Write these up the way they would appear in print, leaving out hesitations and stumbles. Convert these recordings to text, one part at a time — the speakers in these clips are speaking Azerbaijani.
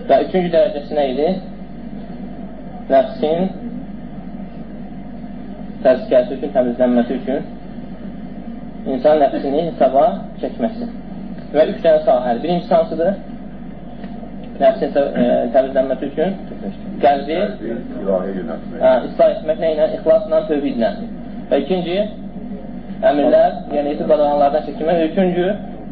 Və üçüncü dərəcəsi nə idi? Nəfsin təzkiyəsi üçün, təmizlənməsi üçün insan nəfsini hesaba çəkməsi. Və üç dənə sahəli. Birincisi hansıdır? Nəfsin təmizlənməsi üçün qəlbi islah etməklə, ixlasla, tövhidlə. Və ikinci, əmirlər, yəni etib qadağanlardan çəkmək. Və üçüncü,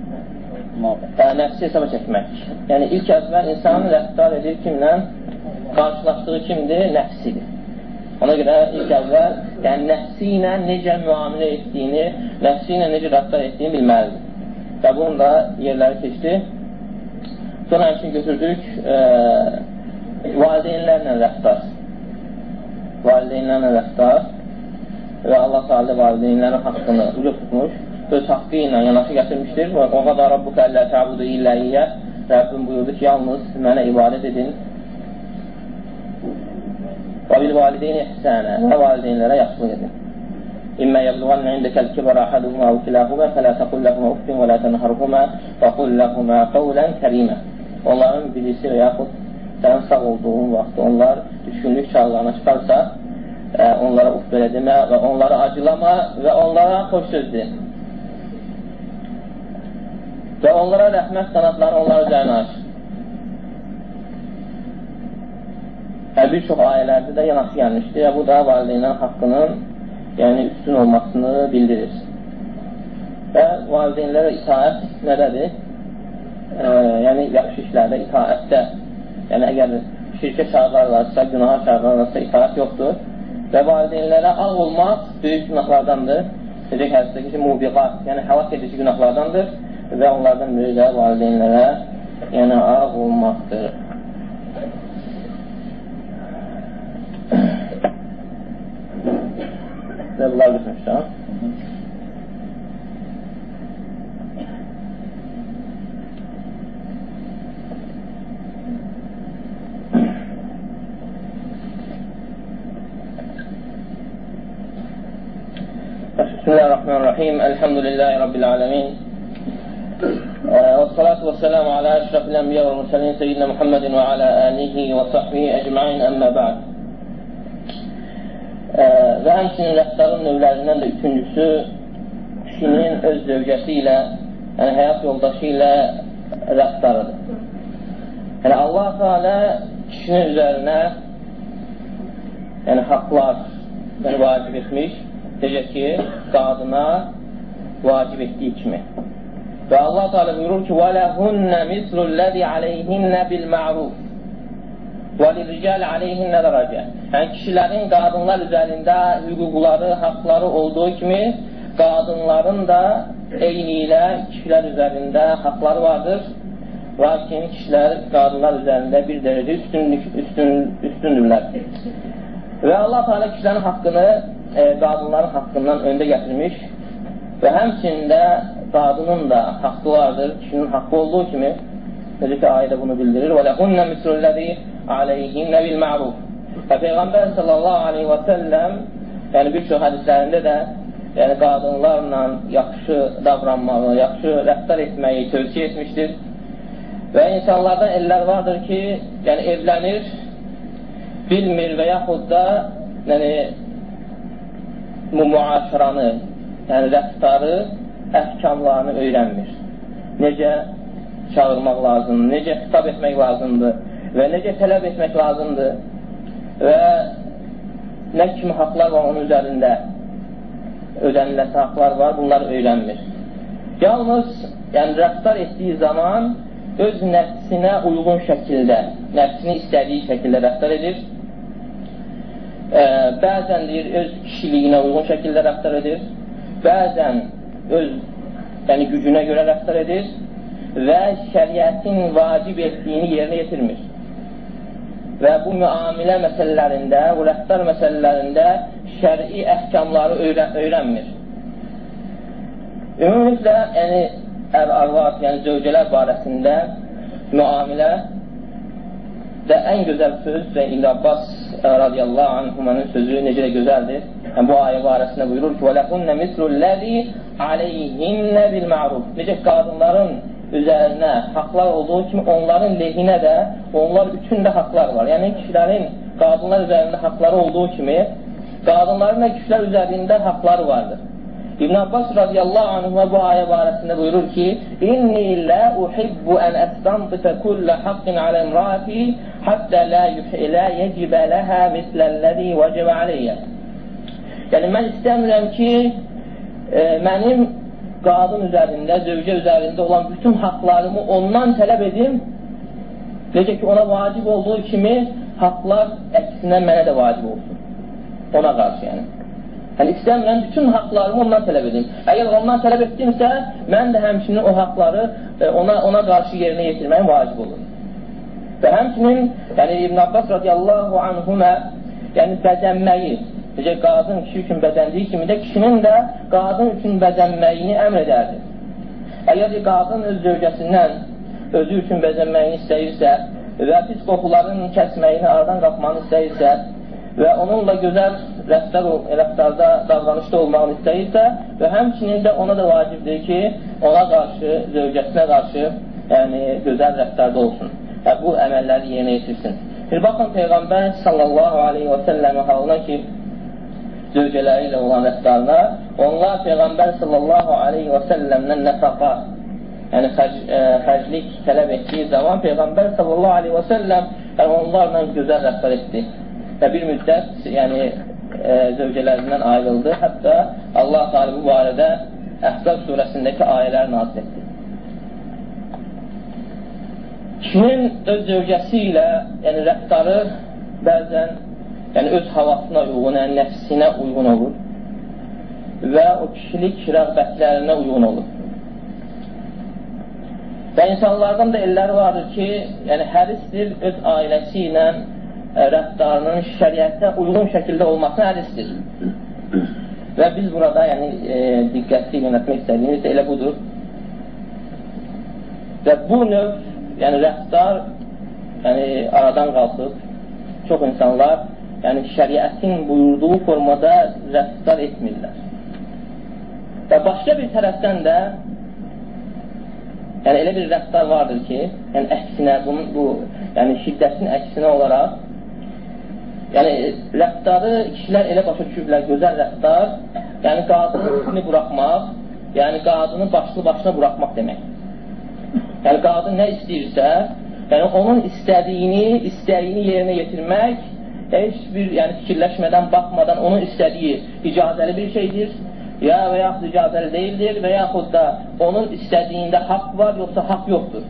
nəfsi hesaba çəkmək. Yəni ilk əvvəl insan rəftar edir kimlə? Qarşılaşdığı kimdir? Nəfsidir. Ona görə ilk əvvəl yəni nəfsi ilə necə müamilə etdiyini, nəfsi ilə necə rəftar etdiyini bilməlidir. Və bunun da yerləri keçdi. Sonra həmçinin götürdük valideynlərlə rəftar. Valideynlərlə rəftar və Allah Teala valideynlərin haqqını uca tutmuş, öz haqqı ilə yanaşı gətirmişdir. Və o qədər Rabbuka əllə təbudu illə iyyə, Rəbbim buyurdu ki, yalnız mənə ibadət edin. Və bil valideyni ihsənə, və valideynlərə yaxşılıq edin. İmmə yəbluğanna indəkəl kibara ahaduhuma və kilahuma fələ təqul ləhumə uffin və lə tənharhuma və qul ləhumə qavlən kərimə. Onların birisi və yaxud sənin sağ olduğun vaxtda onlar düşkünlük çağlarına çıxarsa, onlara uff belə demə və onlara acılama və onlara xoş söz de. Və onlara rəhmət qanatları onlara üzərinə aç. Bir çox ayələrdə də yanaşı gəlmişdir. Bu da valideynlərin haqqının yəni üstün olmasını bildirir. Və valideynlərə itaət nədədir? Yəni yaxşı işlərdə, itaətdə. Yəni əgər şirkə çağırlarlarsa, günaha çağırlarlarsa itaət yoxdur. Və valideynlərə ağ olmaq böyük günahlardandır. Necə ki, hədisdəki mubiqat, yəni həlak edici günahlardandır. Və onlardan biri də valideynlərə yəni ağ olmaqdır. Və bunlar düşmüşlər. Bismillahirrahmanirrahim. Elhamdülillahi Rabbil alemin. Vessalatu vesselamu ala eşrafil enbiya ve mursalin seyyidina Muhammedin ve ala alihi ve sahbihi ecma'in emmə ba'd. Və həmçinin rəftarın növlərindən də üçüncüsü kişinin öz zövcəsi ilə, yəni həyat yoldaşı ilə rəftarıdır. Yəni Allah Teala kişinin üzərinə yəni haqlar vacib etmiş, necə ki, qadına vacib etdiyi kimi. Və Allah Teala buyurur ki, وَلَهُنَّ مِثْلُ الَّذِي عَلَيْهِنَّ بِالْمَعْرُوفِ وَلِرِجَالِ عَلَيْهِنَّ دَرَجَةٌ. Yəni kişilərin qadınlar üzərində hüquqları, haqları olduğu kimi, qadınların da eyni ilə kişilər üzərində haqları vardır. Lakin kişilər qadınlar üzərində bir dərəcə üstündürlər. Və Allah Teala kişilərin haqqını qadınların haqqından öndə gətirmiş və həmçində qadının da haqqı vardır, kişinin haqqı olduğu kimi, necə ki, ayədə bunu bildirir. وَلَهُنَّ مِثْلُ الَّذِي عَلَيْهِنَّ بِالْمَعْرُوفِ. Və Peyğəmbər sallallahu aleyhi və səlləm yəni bir çox hədislərində də yəni qadınlarla yaxşı davranmağı, yaxşı rəftar etməyi tövsiyə etmişdir. Və insanlardan ellər vardır ki, yəni evlənir, bilmir və yaxud da yəni müaşiranı, yəni rəftarı, əhkamlarını öyrənmir. Necə çağırmaq lazımdır, necə xitab etmək lazımdır və necə tələb etmək lazımdır və nə kimi haqlar var onun üzərində, ödəniləsi haqlar var, bunları öyrənmir. Yalnız yəni rəftar etdiyi zaman öz nəfsinə uyğun şəkildə, nəfsini istədiyi şəkildə rəftar edir. Bəzən deyir, öz kişiliyinə uyğun şəkildə rəftar edir. Bəzən öz yəni gücünə görə rəftar edir və şəriətin vacib etdiyini yerinə yetirmir. Və bu müamilə məsələlərində, bu rəftar məsələlərində şəri əhkamları öyrənmir. Ümumiyyətlə, yəni ər-arvad, yəni zövcələr barəsində müamilə də ən gözəl söz və İbn Abbas radiyallahu anhumanın sözü necə də gözəldir. Yəni, bu ayə barəsində buyurur ki, وَلَهُنَّ مِثْلُ الَّذِي عَلَيْهِنَّ بِالْمَعْرُوفِ. Necə qadınların üzərinə haqlar olduğu kimi onların lehinə də, onlar üçün də haqlar var. Yəni kişilərin qadınlar üzərində haqları olduğu kimi qadınların da kişilər üzərində haqları vardır. İbn Abbas radiyallahu anhuma bu ayə barəsində buyurur ki: "İnni la uhibbu an astanbita kull haqqin ala imraati hatta la yajib laha misla allazi wajaba alayha." Yəni mən istəmirəm ki, mənim qadın üzərində, zövcə üzərində olan bütün haqlarımı ondan tələb edim. Necə ki, ona vacib olduğu kimi haqlar əksinə mənə də vacib olsun. Ona qarşı yəni. Yəni istəmirəm bütün haqlarımı ondan tələb edim. Əgər ondan tələb etdimsə, mən də həmçinin o haqları ona qarşı yerinə yetirməyim vacib olur. Və həmçinin yəni İbn Abbas radiyallahu anhuma yəni bəzənməyi, necə qadın kişi üçün bəzəndiyi kimi də kişinin də qadın üçün bəzənməyini əmr edərdi. Əgər qadın öz zövcəsindən özü üçün bəzənməyini istəyirsə və pis qoxuların kəsməyini, aradan qalxmanı istəyirsə və onunla gözəl rəftarda, davranışda olmağını istəyirsə və həmçinin də ona da vacibdir ki, ona qarşı, zövcəsinə qarşı yəni gözəl rəftarda olsun və bu əməlləri yerinə yetirsin. Bir baxın Peyğəmbər sallallahu aleyhi və səlləmin halına ki, zövcələri ilə olan rəftarına, onlar Peyğəmbər sallallahu aleyhi və səlləmdən nəfaqa, yəni xərclik tələb etdiyi zaman Peyğəmbər sallallahu aleyhi və səlləm onlarla gözəl rəftar etdi və bir müddət yəni zövcələrindən ayrıldı. Hətta Allah Teala bu barədə Əhzab surəsindəki ayələr nazil etdi. Kişinin öz zövcəsi ilə yəni rəftarı bəzən yəni öz havasına uyğun, yəni nəfsinə uyğun olur və o kişilik rəğbətlərinə uyğun olur. Və insanlardan da elləri vardır ki, yəni hərisdir öz ailəsi ilə rəftarının şəriətə uyğun şəkildə olmasına hərisdir. Və biz burada yəni diqqətli yönətmək istədiyimiz elə budur. Və bu növ yəni rəftar yəni aradan qalxıb çox insanlar yəni şəriətin buyurduğu formada rəftar etmirlər. Və başqa bir tərəfdən də yəni elə bir rəftar vardır ki, yəni əksinə, bu yəni şiddətin əksinə olaraq yəni rəftarı kişilər elə başa düşüblər, gözəl rəftar yəni qadını üstünü buraxmaq, yəni qadını başlı-başına buraxmaq demək. Yəni qadın nə istəyirsə, yəni onun istəyini yerinə yetirmək heç bir yəni fikirləşmədən, baxmadan onun istədiyi icazəli bir şeydir ya və yaxud icazəli deyildir və yaxud da onun istədiyində haqq var, yoxsa haqq yoxdur.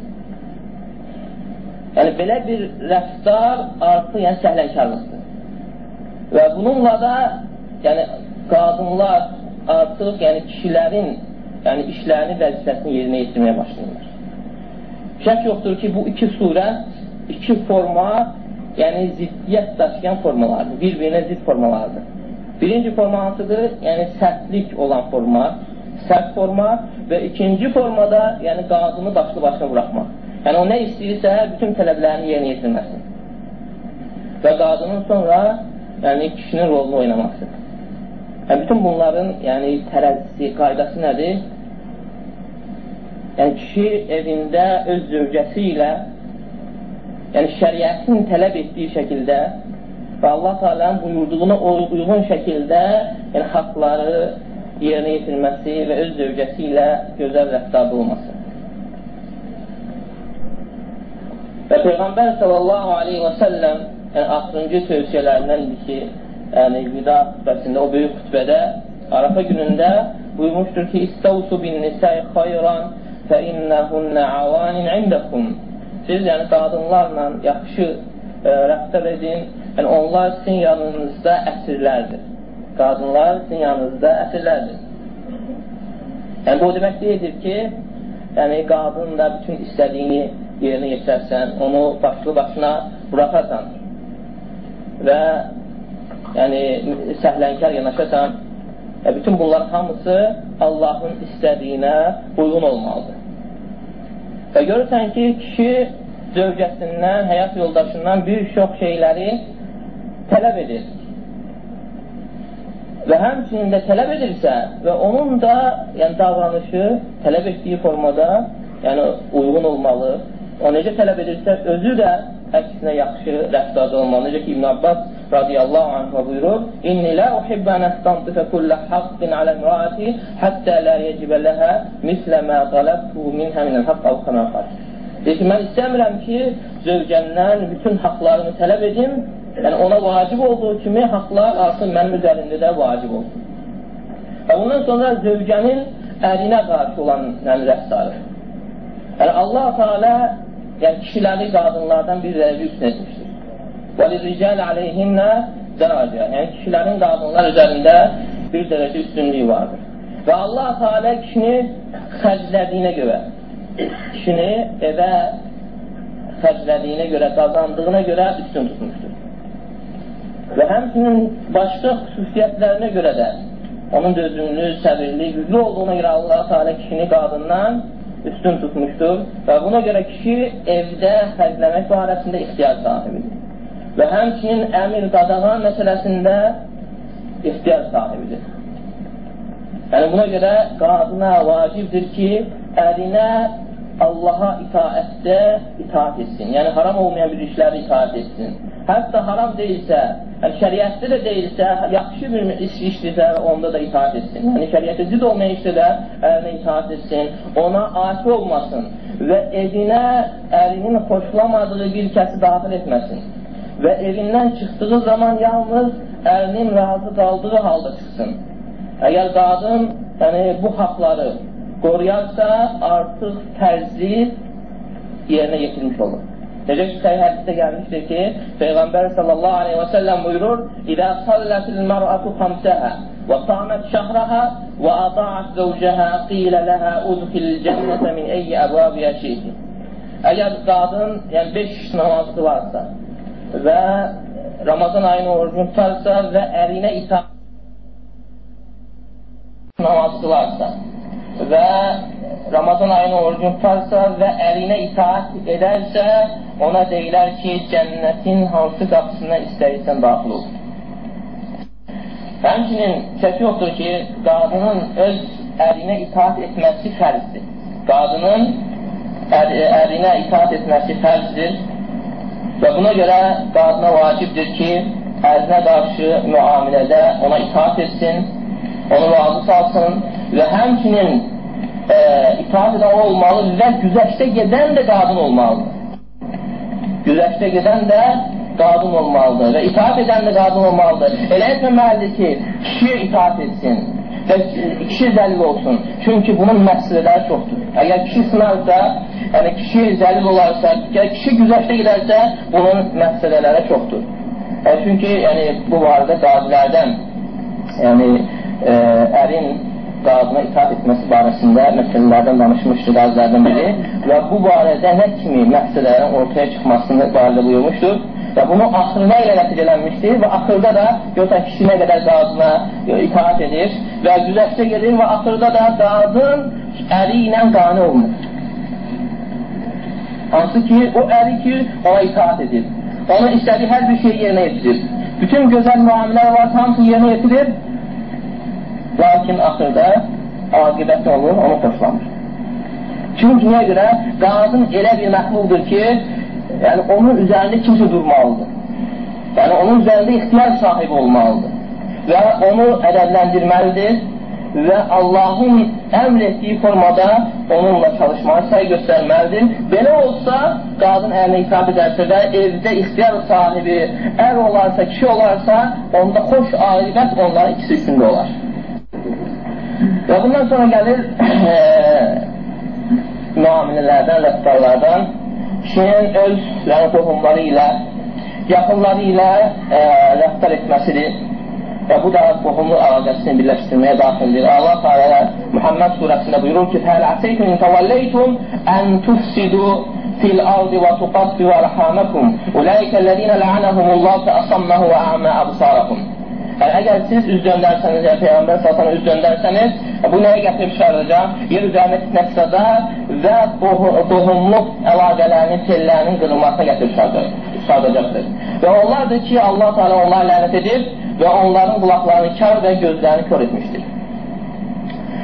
Yəni belə bir rəftar artıq yəni səhlənkarlıqdır. Və bununla da yəni qadınlar artıq yəni kişilərin yəni işlərini, vəzifəsini yerinə yetirməyə başlayırlar. Şək yoxdur ki, bu iki surət, iki forma yəni ziddiyyət daşıyan formalardır, bir-birinə zidd formalardır. Birinci forma hansıdır? Yəni sərtlik olan forma, sərt forma və ikinci formada yəni qadını başlı-başına buraxmaq. Yəni o nə istəyirsə, bütün tələblərini yerinə yetirməsi. Və qadının sonra yəni kişinin rolunu oynaması. Yəni bütün bunların yəni tərəzisi, qaydası nədir? Yəni kişi evində öz zövcəsi ilə yəni şəriətin tələb etdiyi şəkildə və Allah Teala'nın buyurduğuna uyğun şəkildə yəni haqları yerinə yetirməsi və öz zövcəsi ilə gözəl rəftarda olması. Və Peyğəmbər sallallahu aleyhi və səlləm yəni axırıncı tövsiyələrindəndir ki, yəni vida xütbəsində, o böyük xütbədə Arafa günündə buyurmuşdur ki, İstəvsu bin nisəy xayran fə innəhunnə avanin indəkum. Siz yəni qadınlarla yaxşı rəftar edin, yəni onlar sizin yanınızda əsirlərdir. Qadınlar sizin yanınızda əsirlərdir. Yəni bu demək deyildir ki, yəni qadın da bütün istədiyini yerinə yetirərsən, onu başlı-başına buraxarsan və yəni səhlənkar yanaşarsan, bütün bunlar hamısı Allahın istədiyinə uyğun olmalıdır. Və görürsən ki, kişi zövcəsindən, həyat yoldaşından bir çox şeyləri tələb edir. Və həmçinin də tələb edirsə və onun da yəni davranışı tələb etdiyi formada yəni uyğun olmalı. O necə tələb edirsə, özü də əksinə yaxşı rəftarda olmalı. Necə ki, İbn Abbas radiyallahu anh buyurur, İnni la uhibbə nəstantifə kullə haqqin alə mürati həttə la yecibə ləhə mislə mə qaləbtu minhə minəl haqq av xəməqat. Deyir ki, mən istəmirəm ki, zövcəndən bütün haqlarını tələb edim, yəni ona vacib olduğu kimi haqlar artıq mənim üzərində də vacib olsun. Və bundan sonra zövcənin ərinə qarşı olan rəftarı. Yəni Allah Teala yəni kişiləri qadınlardan bir dərəcə üstün etmişdir. وَلِرِجَالِ عَلَيْهِنَّ دَرَجَ. Yəni kişilərin qadınlar üzərində bir dərəcə üstünlüyü vardır. Və Allah Teala kişini xərclədiyinə görə, kişini evə xərclədiyinə görə, qazandığına görə üstün tutmuşdur. Və həmçinin başqa xüsusiyyətlərinə görə də onun dözümlü, səbirli, güclü olduğuna görə Allah Teala kişini qadından üstün tutmuşdur və buna görə kişi evdə xərcləmək barəsində ixtiyar sahibidir. Və həmçinin əmir qadağan məsələsində ixtiyar sahibidir. Yəni buna görə qadına vacibdir ki, ərinə Allaha itaətdə itaat etsin. Yəni haram olmayan bir işləri itaat etsin. Hətta haram deyilsə, yəni şəriətdə də deyilsə, yaxşı bir işdirsə, onda da itaat etsin. Yəni şəriətdə zid olmayan işdə də ərinə itaat etsin, ona asi olmasın və evinə ərinin xoşlamadığı bir kəsi daxil etməsin. Və evindən çıxdığı zaman yalnız ərinin razı qaldığı halda çıxsın. Əgər qadın yəni, bu haqları qoruyarsa, artıq fərzi yerinə yetirmiş olur. Necə ki, səhih hədisdə gəlmişdir ki, Peyğəmbər sallallahu aleyhi və səlləm buyurur, İdə sallətil mər'atu xamsəhə və tamət şəhrəhə və adaət zəvcəhə qilə ləhə udfil cənnətə min eyyi əbvəbiyə şeyti. Əgər qadın 5 namaz qılarsa və Ramazan ayını orucunu tutarsa və ərinə itaat namaz qılarsa və Ramazan ayını orucunu tutarsa və ərinə itaat edərsə, ona deyilər ki, cənnətin hansı qapısına istəyirsən daxil ol. Həmçinin şək yoxdur ki, qadının öz ərinə itaat etməsi fərzdir. Qadının ərinə itaat etməsi fərzdir və buna görə qadına vacibdir ki, ərinə qarşı müamilədə ona itaat etsin, onu razı salsın və həmçinin itaat edən olmalı və güzəştə gedən də qadın olmalıdır. Güzəştə gedən də qadın olmalıdır və itaat edən də qadın olmalıdır. Elə etməməlidir ki, kişiyə itaat etsin və kişi zəlil olsun. Çünki bunun məqsədləri çoxdur. Əgər kişi sınarsa, yəni kişi zəlil olarsa, kişi güzəştə gedərsə, bunun məqsədləri çoxdur. Çünki yəni, bu barədə qazilərdən, yəni ərin qadına itaat etməsi barəsində məsələlərdən danışmışdır qazilərdən biri və bu barədə nə kimi məqsədlərin ortaya çıxmasını barədə buyurmuşdur və bunu axırına ilə nəticələnmişdir və axırda da yoxsa kişi nə qədər qadına itaat edir və güzəştə gedir və axırda da qadın əri ilə qane olmur. Hansı ki, o əri ki, ona itaat edir. Onun istədiyi hər bir şeyi yerinə yetirir. Bütün gözəl müamilələr var, hamısını yerinə yetirir. Lakin axırda aqibət olur, onu xoşlanır. Çünki niyə görə? Qadın elə bir məxluqdur ki, yəni onun üzərində kimsə durmalıdır. Yəni onun üzərində ixtiyar sahibi olmalıdır və onu ədəbləndirməlidir və Allahın əmr etdiyi formada onunla çalışmağa səy göstərməlidir. Belə olsa, qadın ərinə itaat edərsə və evdə ixtiyar sahibi ər olarsa, kişi olarsa, onda xoş aqibət onların ikisi üçündə olar. Və bundan sonra gəlir müamilələrdən, rəftarlardan kişinin öz qohumları ilə, yaxınları ilə rəftar etməsidir və bu da qohumluq əlaqəsini birləşdirməyə daxildir. Allah Teala Muhammed surəsində buyurur ki, Fəl əsəytum in təvəlləytum ən tufsidu fil ardı və tuqaddu ərhamakum ulaikəl-ləzīnə lə'anəhumullah fəəsamməhu və ə'mə əbsarəkum. Əgər siz üz döndərsəniz, Peyğəmbər sallallahu üz döndərsəniz, bu nəyə gətirib çıxaracaq? Yer üzərində fitnə və qohumluq əlaqələrinin, tellərinin qırılmasına gətirib çıxaracaqdır. Və onlardır ki, Allah Teala onları lənət edib və onların qulaqlarını kar və gözlərini kör etmişdir.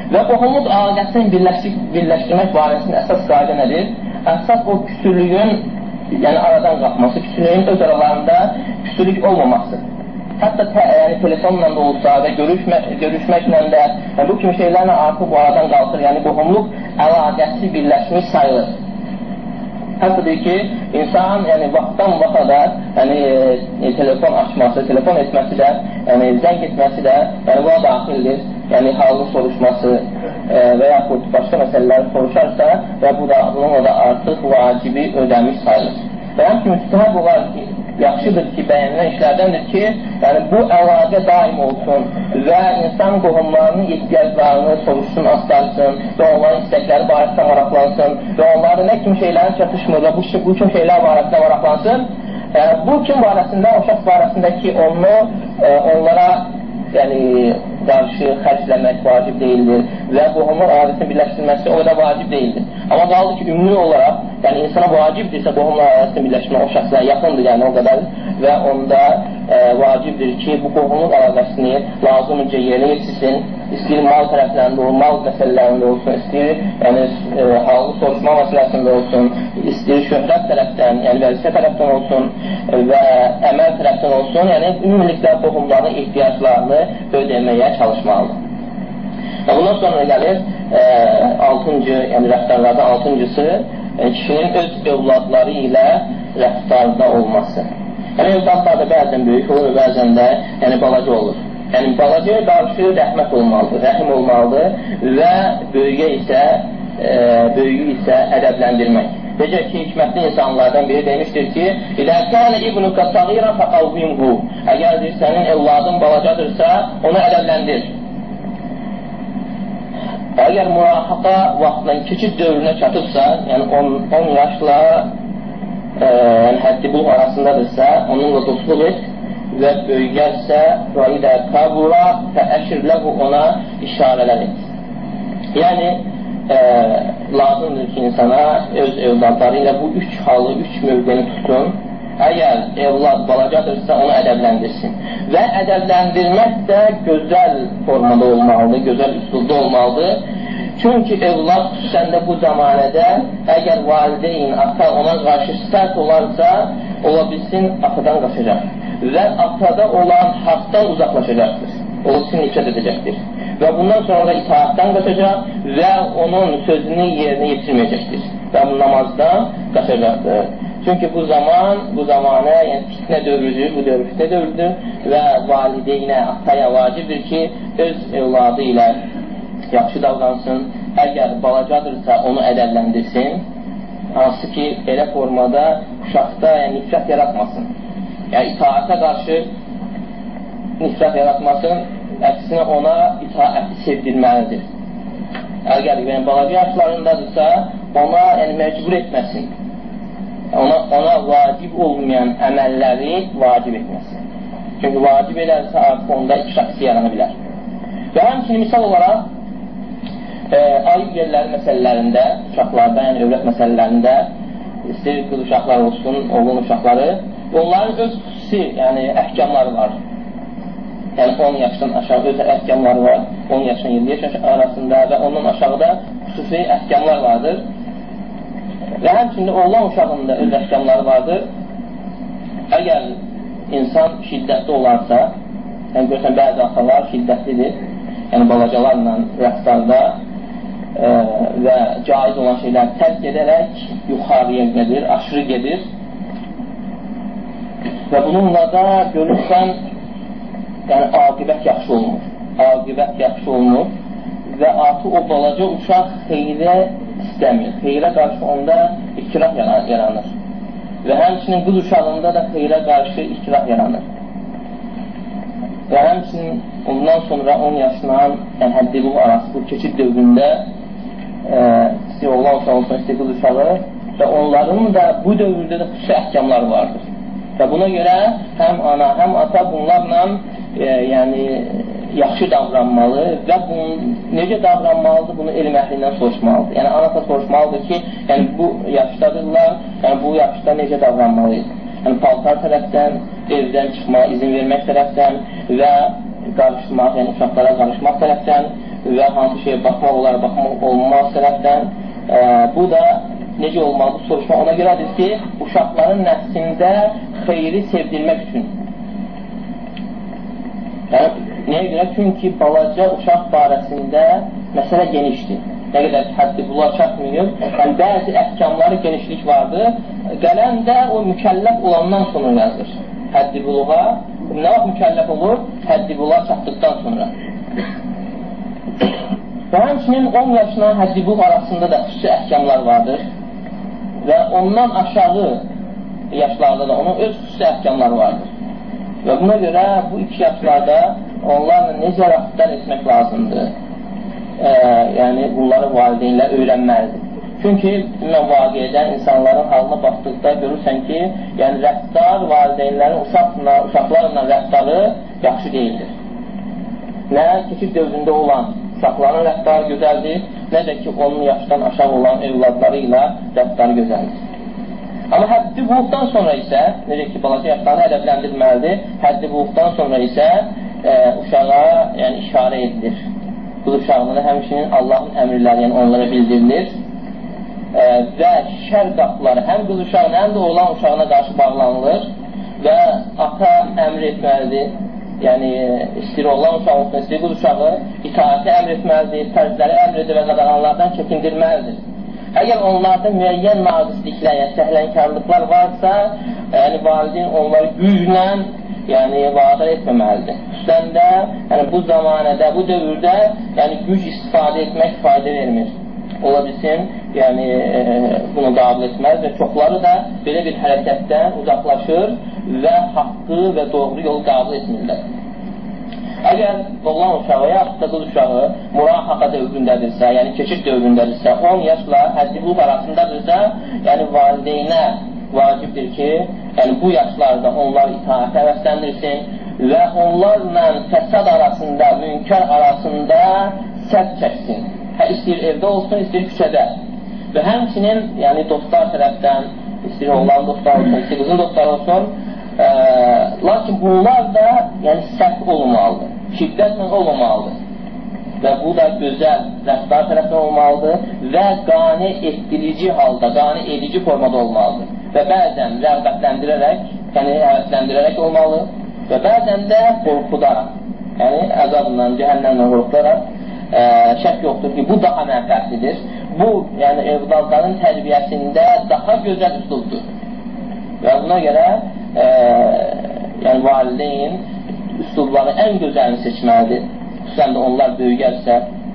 Və qohumluq əlaqəsini birləşdirmək barəsində əsas qayda nədir? Əsas o küsürlüyün, yəni aradan qalxması, küsürlüyün öz aralarında küsürlük olmaması. Hətta telefonla da olsa və görüşməklə də bu kimi şeylərlə artıq bu aradan qalxır. Yəni qohumluq əlaqəsi birləşmiş sayılır. Hətta deyir ki, insan vaxtdan vaxta da telefon açması, telefon etməsi də, zəng etməsi də buna daxildir. Yəni halını soruşması və yaxud başqa məsələləri soruşarsa və bununla da artıq vacibi ödəmiş sayılır. Və həmçinin müstəhəb olar ki, yaxşıdır ki, bəyənilən işlərdəndir ki, bu əlaqə daim olsun və insan qohumlarının ehtiyaclarını soruşsun, axtarsın və onların istəkləri barəsində maraqlansın və onların nə kimi şeylərin çatışmır və bu kimi şeylər barəsində maraqlansın. Bu kim barəsində, o şəxs barəsində ki, onlara qarşı xərcləmək vacib deyildir və qohumlar əlaqəsini birləşdirməsi o qədər vacib deyildir. Amma qaldı ki, ümumi olaraq, insana vacibdirsə qohumlar əlaqəsini birləşdirmək o şəxslər yaxındır, o qədər və onda vacibdir ki, bu qohumluq əlaqəsini lazımınca yerinə yetirsin. İstəyir mal tərəflərində olsun, mal məsələlərində olsun, istəyir halını soruşma məsələsində olsun, istəyir şöhrət tərəfdən, vəzifə tərəfdən olsun və əməl tərəfdən olsun, ümumiliklə qohumların ehtiyaclarını ödəməyə çalışmalıdır. Bundan sonra gəlir 6-cı, rəftarlardan 6-cısı kişinin öz övladları ilə rəftarda olması. Övladlar da bəzən böyük olur, bəzən də balaca olur. Balacaya qarşı rəhmət olmalıdır, rəhim olmalıdır və böyüyü isə ədəbləndirmək. Necə ki, hikmətli insanlardan biri demişdir ki, İlə kənə ibnuka sağira fəqavvimhu. Əgər sənin evladın balacadırsa, onu ədəbləndir. Əgər murahaqa vaxtla keçid dövrünə çatıbsa, 10 yaşla həddi bu arasındadırsa, onunla dostluq et və böyüyərsə və idə kabura fəəşirləhu ona işarələr et. Yəni, lazımdır ki, insana öz evladları ilə bu 3 halı, 3 mövqeni tutsun. Əgər evlad balacadırsa, onu ədəbləndirsin. Və ədəbləndirmək də gözəl formada olmalıdır, gözəl üsulda olmalıdır. Çünki evlad xüsusən də bu zamanədə əgər valideyn, ata ona qarşı sərt olarsa, ola bilsin, atadan qaçacaq. Və atada olan haqdan uzaqlaşacaqdır. O üçün nifrət edəcəkdir. Və bundan sonra da itaatdan qaçacaq və onun sözünü yerinə yetirməyəcəkdir. Və namazdan qaçacaqdır. Çünki bu zamanə fitnə dövrüdür, bu dövr fitnə dövrüdür və valideynə, ataya vacibdir ki, öz evladı ilə yaxşı davransın. Əgər balacadırsa, onu ədəbləndirsin. Hansı ki, elə formada uşaqda nifrət yaratmasın. Yəni, itaətə qarşı nifrət yaratmasın, əksinə ona itaəti sevdirməlidir. Əgər balaca yaşlarındadırsa, ona məcbur etməsin. Ona vacib olmayan əməlləri vacib etməsin. Çünki vacib edərsə, artıq onda ikrah hissi yarana bilər. Və həmçinin misal olaraq, ayıb yerləri məsələlərində, uşaqlarda, övrət məsələlərində, istəyir qız uşaqlar olsun, oğlun uşaqları, onların öz xüsusi əhkamları var. 10 yaşdan aşağı öz əhkamları var, 10 yaşdan 7 yaş arasında və ondan aşağıda xüsusi əhkamlar vardır. Və həmçində oğlan uşağında öz əhkamları vardır. Əgər insan şiddətli olarsa, görürsən, bəzi atalar şiddətlidir, balacalarla rəftarda və caiz olan şeylər tərk edərək yuxarıya gedir, aşırı gedir. Və bununla da görürsən, aqibət yaxşı olmur. Aqibət yaxşı olmur və artıq o balaca uşaq xeyrə istəmir. Xeyrə qarşı onda ikrah yaranır. Və həmçinin qız uşağında da xeyrə qarşı ikrah yaranır. Və həmçinin ondan sonra 10 yaşından həddi bu arası, bu keçid dövründə istəyir oğlan uşağı olsun, istəyir qız uşağı və onların da bu dövrdə də xüsusi əhkamları vardır. Və buna görə həm ana, həm ata bunlarla yaxşı davranmalı və necə davranmalıdır, bunu elm əhlindən soruşmalıdır. Yəni, anata soruşmalıdır ki, bu yaşdadırlar, bu yaşda necə davranmalıyız? Paltar tərəfdən, evdən çıxmağa izin vermək tərəfdən və qarışmaq, uşaqlara qarışmaq tərəfdən və hansı şeyə baxmaq olar, baxmaq olmaz tərəfdən. Bu da necə olmalı? Bu soruşma ona görədir ki, uşaqların nəfsində xeyri sevdirmək üçün. Nəyə görə? Çünki balaca uşaq barəsində məsələ genişdir. Nə qədər həddi buluğa çatmayıb, bəzi əhkamları genişlik vardır. Qələm də o mükəlləf olandan sonra yazır. Həddi buluğa, nə vaxt mükəlləf olur? Həddi buluğa çatdıqdan sonra. Və həmçinin 10 yaşına həddi buluq arasında da xüsusi əhkamlar vardır. Və ondan aşağı yaşlarda da onun öz xüsusi əhkamları vardır. Və buna görə bu 2 yaşlarda onlarla necə rəftar etmək lazımdır. Yəni, bunları valideynlər öyrənməlidir. Çünki, mən vaqiyyədən insanların halına baxdıqda görürsən ki, yəni rəftar valideynlərin uşaqlarla rəftarı yaxşı deyildir. Nə keçid dövründə olan uşaqların rəftarı gözəldir, nə də ki, onun yaşdan aşağı olan evladları ilə rəftarı gözəldir. Amma həddi buluqdan sonra isə, necə ki, balaca yaşlarını ədəbləndirməlidir, həddi buluqdan sonra isə uşağa yəni, işarə edilir. Qız uşaqlığına həmçinin Allahın əmrləri yəni, onlara bildirilir və şər qapıları həm qız uşağına, həm də oğlan uşağına qarşı bağlanılır və ata əmr etməlidir. Yəni, istəyir oğlan uşağı olsun, istəyir qız uşağı itaəti əmr etməlidir, fərzləri əmr edir və qadağanlardan çəkindirməlidir. Əgər onlarda müəyyən naqisliklər, yəni səhlənkarlıqlar varsa, yəni valideyn onları güclə yəni, vadar etməməlidir. Xüsusən də yəni, bu zamanədə, bu dövrdə yəni, güc istifadə etmək fayda vermir. Ola bilsin, yəni, bunu qəbul etməz və çoxları da belə bir hərəkətdən uzaqlaşır və haqqı və doğru yolu qəbul etmirlər. Əgər oğlan uşağı, yaxud da qız uşağı murahaqa dövründədirsə, yəni keçid dövründədirsə, 10 yaşla həddi buluq arasındadırsa, yəni valideynə vacibdir ki, yəni bu yaşlarda onlar itaətə həvəsləndirsin və onlarla fəsad arasında, münkar arasında sədd çəksin. İstəyir evdə olsun, istəyir küçədə. Və həmçinin yəni dostlar tərəfdən, istəyir oğlan dostlar olsun, istəyir qızın dostlar olsun, lakin bunlar da yəni sərt olmalıdır, şiddətlə olmamalıdır və bu da gözəl rəftar tərəfdən olmalıdır və qane etdirici halda, qane edici formada olmalıdır və bəzən rəğbətləndirərək, yəni həvəsləndirərək olmalı və bəzən də qorxudaraq, yəni əzabla, cəhənnəmlə qorxudaraq, şək yoxdur ki, bu daha mənfəətlidir. Bu, yəni evladların tərbiyəsində daha gözəl üslubdur və buna görə yəni valideyn üslubları ən gözəlini seçməlidir. Xüsusən də onlar böyüyərsə,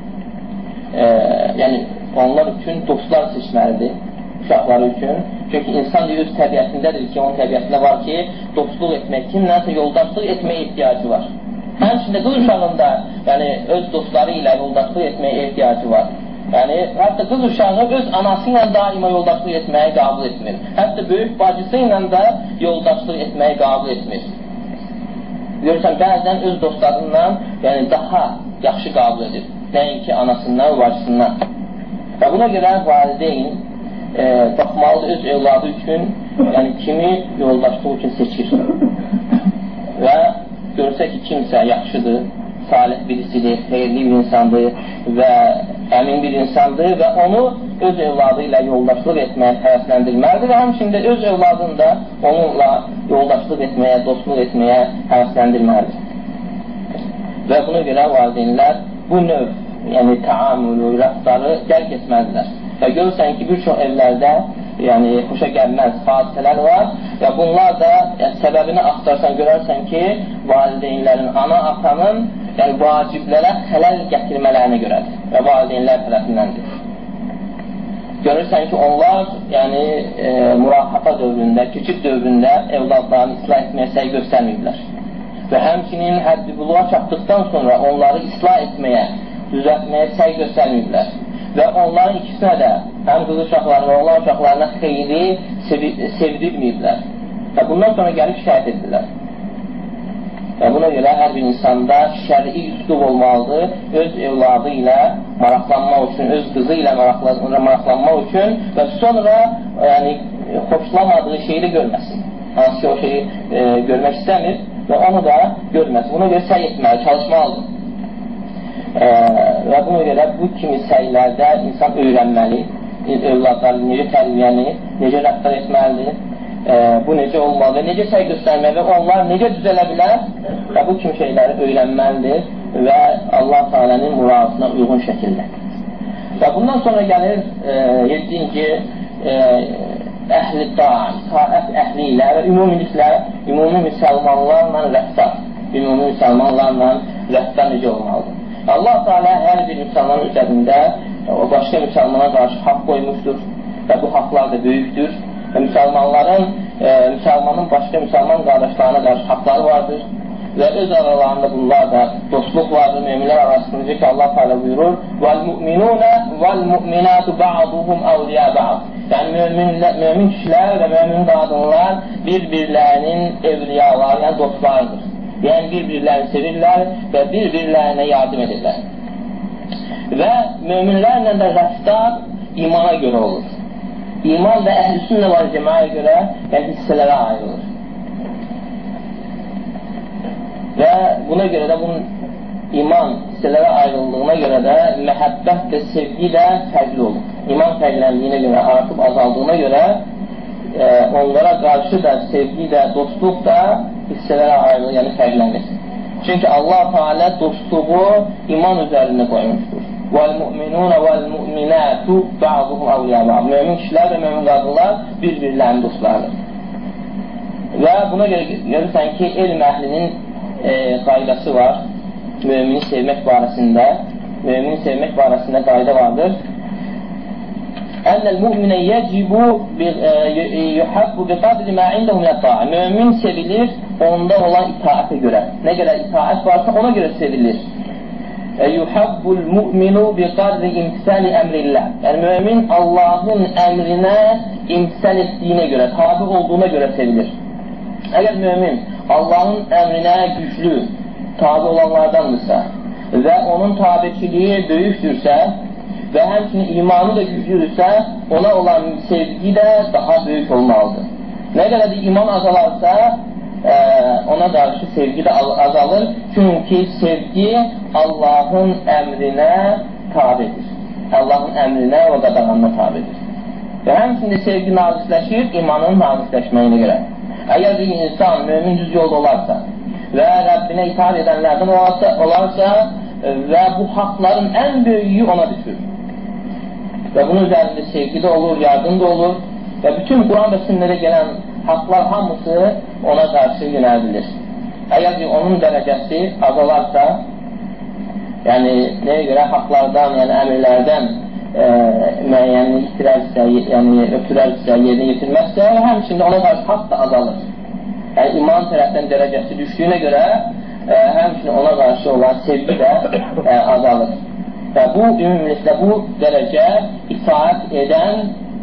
yəni onlar üçün dostlar seçməlidir, uşaqları üçün. Çünki insan öz təbiətindədir ki, onun təbiətində var ki, dostluq etmək, kimlənsə yoldaşlıq etməyə ehtiyacı var. Həmçində qız uşağında yəni, öz dostları ilə yoldaşlıq etməyə ehtiyacı var. Yəni, hətta qız uşağı öz anası ilə daima yoldaşlıq etməyə qəbul etmir. Hətta böyük bacısı ilə də yoldaşlıq etməyə qəbul etmir. Görürsən, bəzən öz dostlarından yəni, daha yaxşı qəbul edir. Nəinki anasından, bacısından. Və buna görə valideyn baxmalıdır öz evladı üçün, yəni kimi yoldaşlıq üçün seçir. Və görürsə ki, kimsə yaxşıdır, salih birisidir, xeyirli bir insandır və əmin bir insandır və onu öz evladı ilə yoldaşlıq etməyə həvəsləndirməlidir və həmçində öz evladını da onunla yoldaşlıq etməyə, dostluq etməyə həvəsləndirməlidir. Və buna görə valideynlər bu növ, yəni təamülü, rəftarı dərk etməlidirlər. Və görürsən ki, bir çox evlərdə yəni xoşa gəlməz hadisələr var və bunlar da yəni, səbəbini axtarsan görərsən ki, valideynlərin, ana atanın yəni, vaciblərə xələl gətirmələrinə görədir və valideynlər tərəfindəndir. Görürsən ki, onlar yəni, murahaqa dövründə, keçid dövründə evladlarını islah etməyə səy göstərməyiblər və həmçinin həddi buluğa çatdıqdan sonra onları islah etməyə, düzəltməyə səy göstərməyiblər və onların ikisinə də, həm qız uşaqlarına və oğlan uşaqlarına xeyri sevdirməyiblər və bundan sonra gəlib şikayət edirlər. Və buna görə hər bir insanda şəri üslub olmalıdır, öz evladı ilə maraqlanmaq üçün, öz qızı ilə maraqlanmaq üçün və sonra yəni, xoşlamadığı şeyi də görməsin. Hansı ki, o şeyi görmək istəmir və onu da görməsin. Buna görə səy etməli, çalışmalıdır. Və buna görə bu kimi səylərdə insan öyrənməli, övladları necə tərbiyəni, necə rəftar etməlidir, bu necə olmalı, necə səy göstərməli, onlar necə düzələ bilər və bu kimi şeyləri öyrənməlidir və Allah Teala'nın muradına uyğun şəkildə. Və bundan sonra gəlir 7-ci əhl-i ta'a, itaət əhli ilə və ümumiliklə, ümumi müsəlmanlarla rəftar, ümumi müsəlmanlarla rəftar necə olmalıdır? Allah Teala hər bir müsəlman üzərində o başqa müsəlmana qarşı haqq qoymuşdur və bu haqlar da böyükdür və müsəlmanın başqa müsəlman qardaşlarına qarşı haqları vardır və öz aralarında bunlar da dostluq vardır, müminlər arasında ki Allah Teala buyurur وَالْمُؤْمِنُونَ وَالْمُؤْمِنَاتُ بَعْضُهُمْ أَوْلِيَا بَعْض. Yəni mümin kişilər və mümin qadınlar bir-birlərinin evliyaları, yəni dostlardır. Yəni bir-birlərini sevirlər və bir-birlərinə yardım edirlər. Və müminlərlə də rəftar imana görə olur. İman və əhl-i-sünnə və cəmaəyə görə yəni hissələrə ayrılır. Və buna görə də bunun iman hissələrə ayrıldığına görə də məhəbbət və sevgi də fərqli olur. İman fərqləndiyinə görə, artıb azaldığına görə onlara qarşı da sevgi də, dostluq da hissələrə ayrılır, yəni fərqlənir. Çünki Allah Teala dostluğu iman üzərində qoymuşdur. وَالْمُؤْمِنُونَ وَالْمُؤْمِنَاتُ بَعْضُهُمْ أَوْلِيَا بَعْض. Mümin kişilər və mümin qadınlar bir-birlərinin dostlarıdır. Və buna görə görürsən ki, elm əhlinin qaydası var, mümini sevmək barəsində. Mümini sevmək barəsində qayda vardır. Ennel mu'minə yəcibu yuhabbu bi qadri ma indehu min at-ta'a. Mömin sevilir onda olan itaətə görə. Nə qədər itaət varsa ona görə sevilir. Yuhabbul mu'minu bi qadri imtisali emrillah. Yəni mömin Allahın əmrinə imtisal etdiyinə görə, tabi olduğuna görə sevilir. Əgər mömin Allahın əmrinə güclü, tabi olanlardandırsa və onun tabiçiliyi böyükdürsə və həmçinin imanı da güclüdürsə, ona olan sevgi də daha böyük olmalıdır. Nə qədər də iman azalarsa, ona qarşı sevgi də azalır. Çünki sevgi Allahın əmrinə tabidir. Allahın əmrinə və qadağanına tabidir. Və həmçinin sevgi nazisləşir imanın nazisləşməyinə görə. Əgər bir insan mömin düz yolda olarsa və Rəbbinə itaat edənlərdən olarsa və bu haqların ən böyüyü ona düşür. Və bunun üzərində sevgi də olur, yardım da olur və bütün Quran və sünnədə gələn haqlar hamısı ona qarşı yönəldilir. Əgər onun dərəcəsi azalarsa, yəni nəyə görə haqlardan, yəni əmirlərdən müəyyənini itirərsə, yəni ötürərsə, yerinə yetirməzsə, həmçində ona qarşı haqq da azalır. Yəni iman tərəfdən dərəcəsi düşdüyünə görə həmçinin ona qarşı olan sevgi də azalır. Və bu, ümumiliklə bu dərəcə itaət edən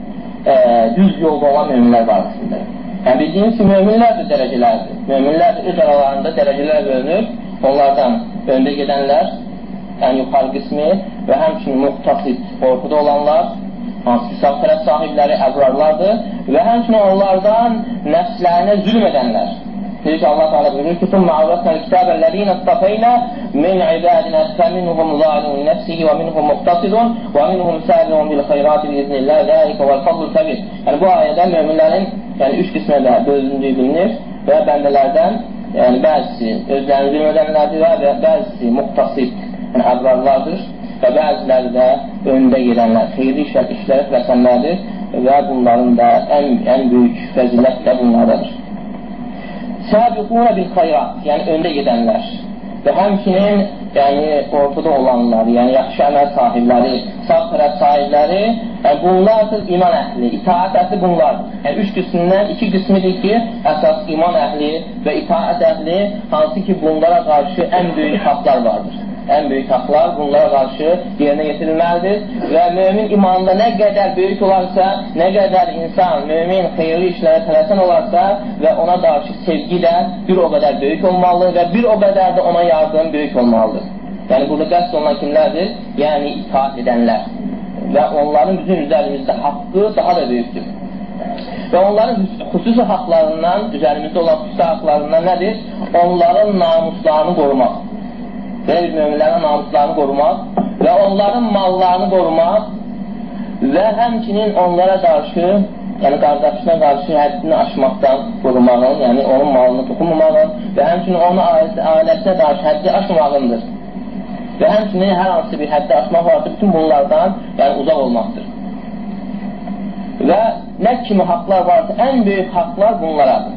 düz yolda olan müminlər barəsində. Yəni bildiyimiz ki, müminlər də dərəcələrdir. Müminlər öz aralarında dərəcələr bölünür. Onlardan öndə gedənlər, yəni yuxarı qismi və həmçinin muhtasid, ortada olanlar, hansı ki, sağ tərəf sahibləri əbrarlardır və həmçinin onlardan nəfslərinə zülm edənlər. Deyir ki, Allah Teala buyurur ki, ثُمَّ عَوْرَثْنَا الْكِتَابَ الَّذ۪ينَ اصْطَفَيْنَا مِنْ عِبَادِنَا فَمِنْهُمْ ظَالِمٌ لِنَفْسِهِ وَمِنْهُمْ مُقْتَصِدٌ وَمِنْهُمْ سَابِقٌ بِالْخَيْرَاتِ بِإِذْنِ اللّٰهِ ذَٰلِكَ وَالْفَضْلُ الْكَبِيرُ. Yəni bu ayədə möminlərin üç qismə də bölündüyü bilinir və bəndələrdən bəzisi özlərini zülm edənlərdir və bəzisi muqtasid, yəni əbrarlardır və bəziləri də öndə gedənlər, xeyirli işlər etməsənlərdir və bunların da ən böyük fəzilət də bunlardadır. Səbiqunə bil xayrat, yəni öndə gedənlər və həmçinin yəni ortada olanlar, yəni yaxşı əməl sahibləri, sağ tərəf sahibləri, yəni bunlardır iman əhli, itaət əhli bunlardır. Yəni üç qismindən iki qismidir ki, əsas iman əhli və itaət əhli, hansı ki bunlara qarşı ən böyük haqlar vardır. Ən böyük haqlar bunlara qarşı yerinə yetirilməlidir və mömin imanında nə qədər böyük olarsa, nə qədər insan, mömin xeyirli işlərə tələsən olarsa və ona qarşı sevgi də bir o qədər böyük olmalıdır və bir o qədər də ona yardım böyük olmalıdır. Yəni burada qəsd olunan kimlərdir? Yəni itaat edənlər və onların bizim üzərimizdə haqqı daha da böyükdür. Və onların xüsusi haqlarından, üzərimizdə olan xüsusi haqlarından nədir? Onların namuslarını qorumaq. belə bir möminlərin namuslarını qorumaq və onların mallarını qorumaq və həmçinin onlara qarşı, yəni qardaşına qarşı həddini aşmaqdan qorumağın, yəni onun malını toxunmamağın və həmçinin onun ailəsinə qarşı həddi aşmağındır. Və həmçinin hər hansı bir həddi aşmaq varsa, bütün bunlardan yəni uzaq olmaqdır. Və nə kimi haqlar varsa, ən böyük haqlar bunlaradır.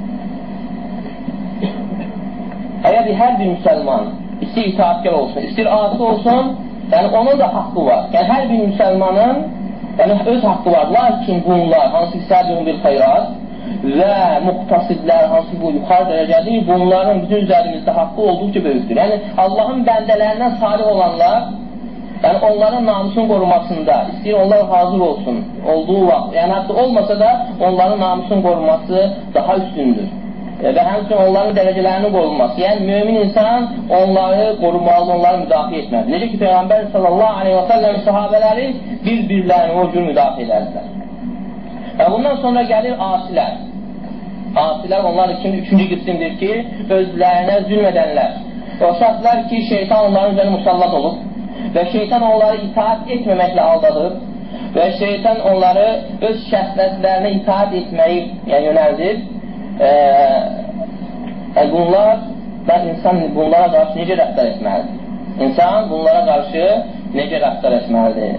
Əgər hər bir müsəlman istəyir itaatkar olsun, istəyir asi olsun, yəni onun da haqqı var. Yəni hər bir müsəlmanın öz haqqı var. Lakin bunlar, hansı ki səbihun bil xeyrat və muqtasidlər, hansı ki bu yuxarı dərəcədir, bunların bizim üzərimizdə haqqı olduqca böyükdür. Yəni Allahın bəndələrindən salih olanlar, yəni onların namusun qorumasında, istəyir onlar hazır olsun, olduğu vaxt, yəni hətta olmasa da onların namusun qorunması daha üstündür. Və həmçinin onların dərəcələrinin qorunması. Yəni mümin insan onları qorumalı, onları müdafiə etməlidir. Necə ki Peyğəmbər sallallahu aleyhi və səlləm sahabələri bir-birlərini o cür müdafiə edərdilər. Və bundan sonra gəlir asilər. Asilər onlar üçün üçüncü qismdir ki, özlərinə zülm edənlər. O şəxslər ki, şeytan onların üzərində musallat olub və şeytan onları itaat etməməklə aldadır və şeytan onları öz şəhvətlərinə itaat etməyi yönəldir. İnsan bunlara qarşı necə rəftar etməlidir? İnsan bunlara qarşı necə rəftar etməlidir?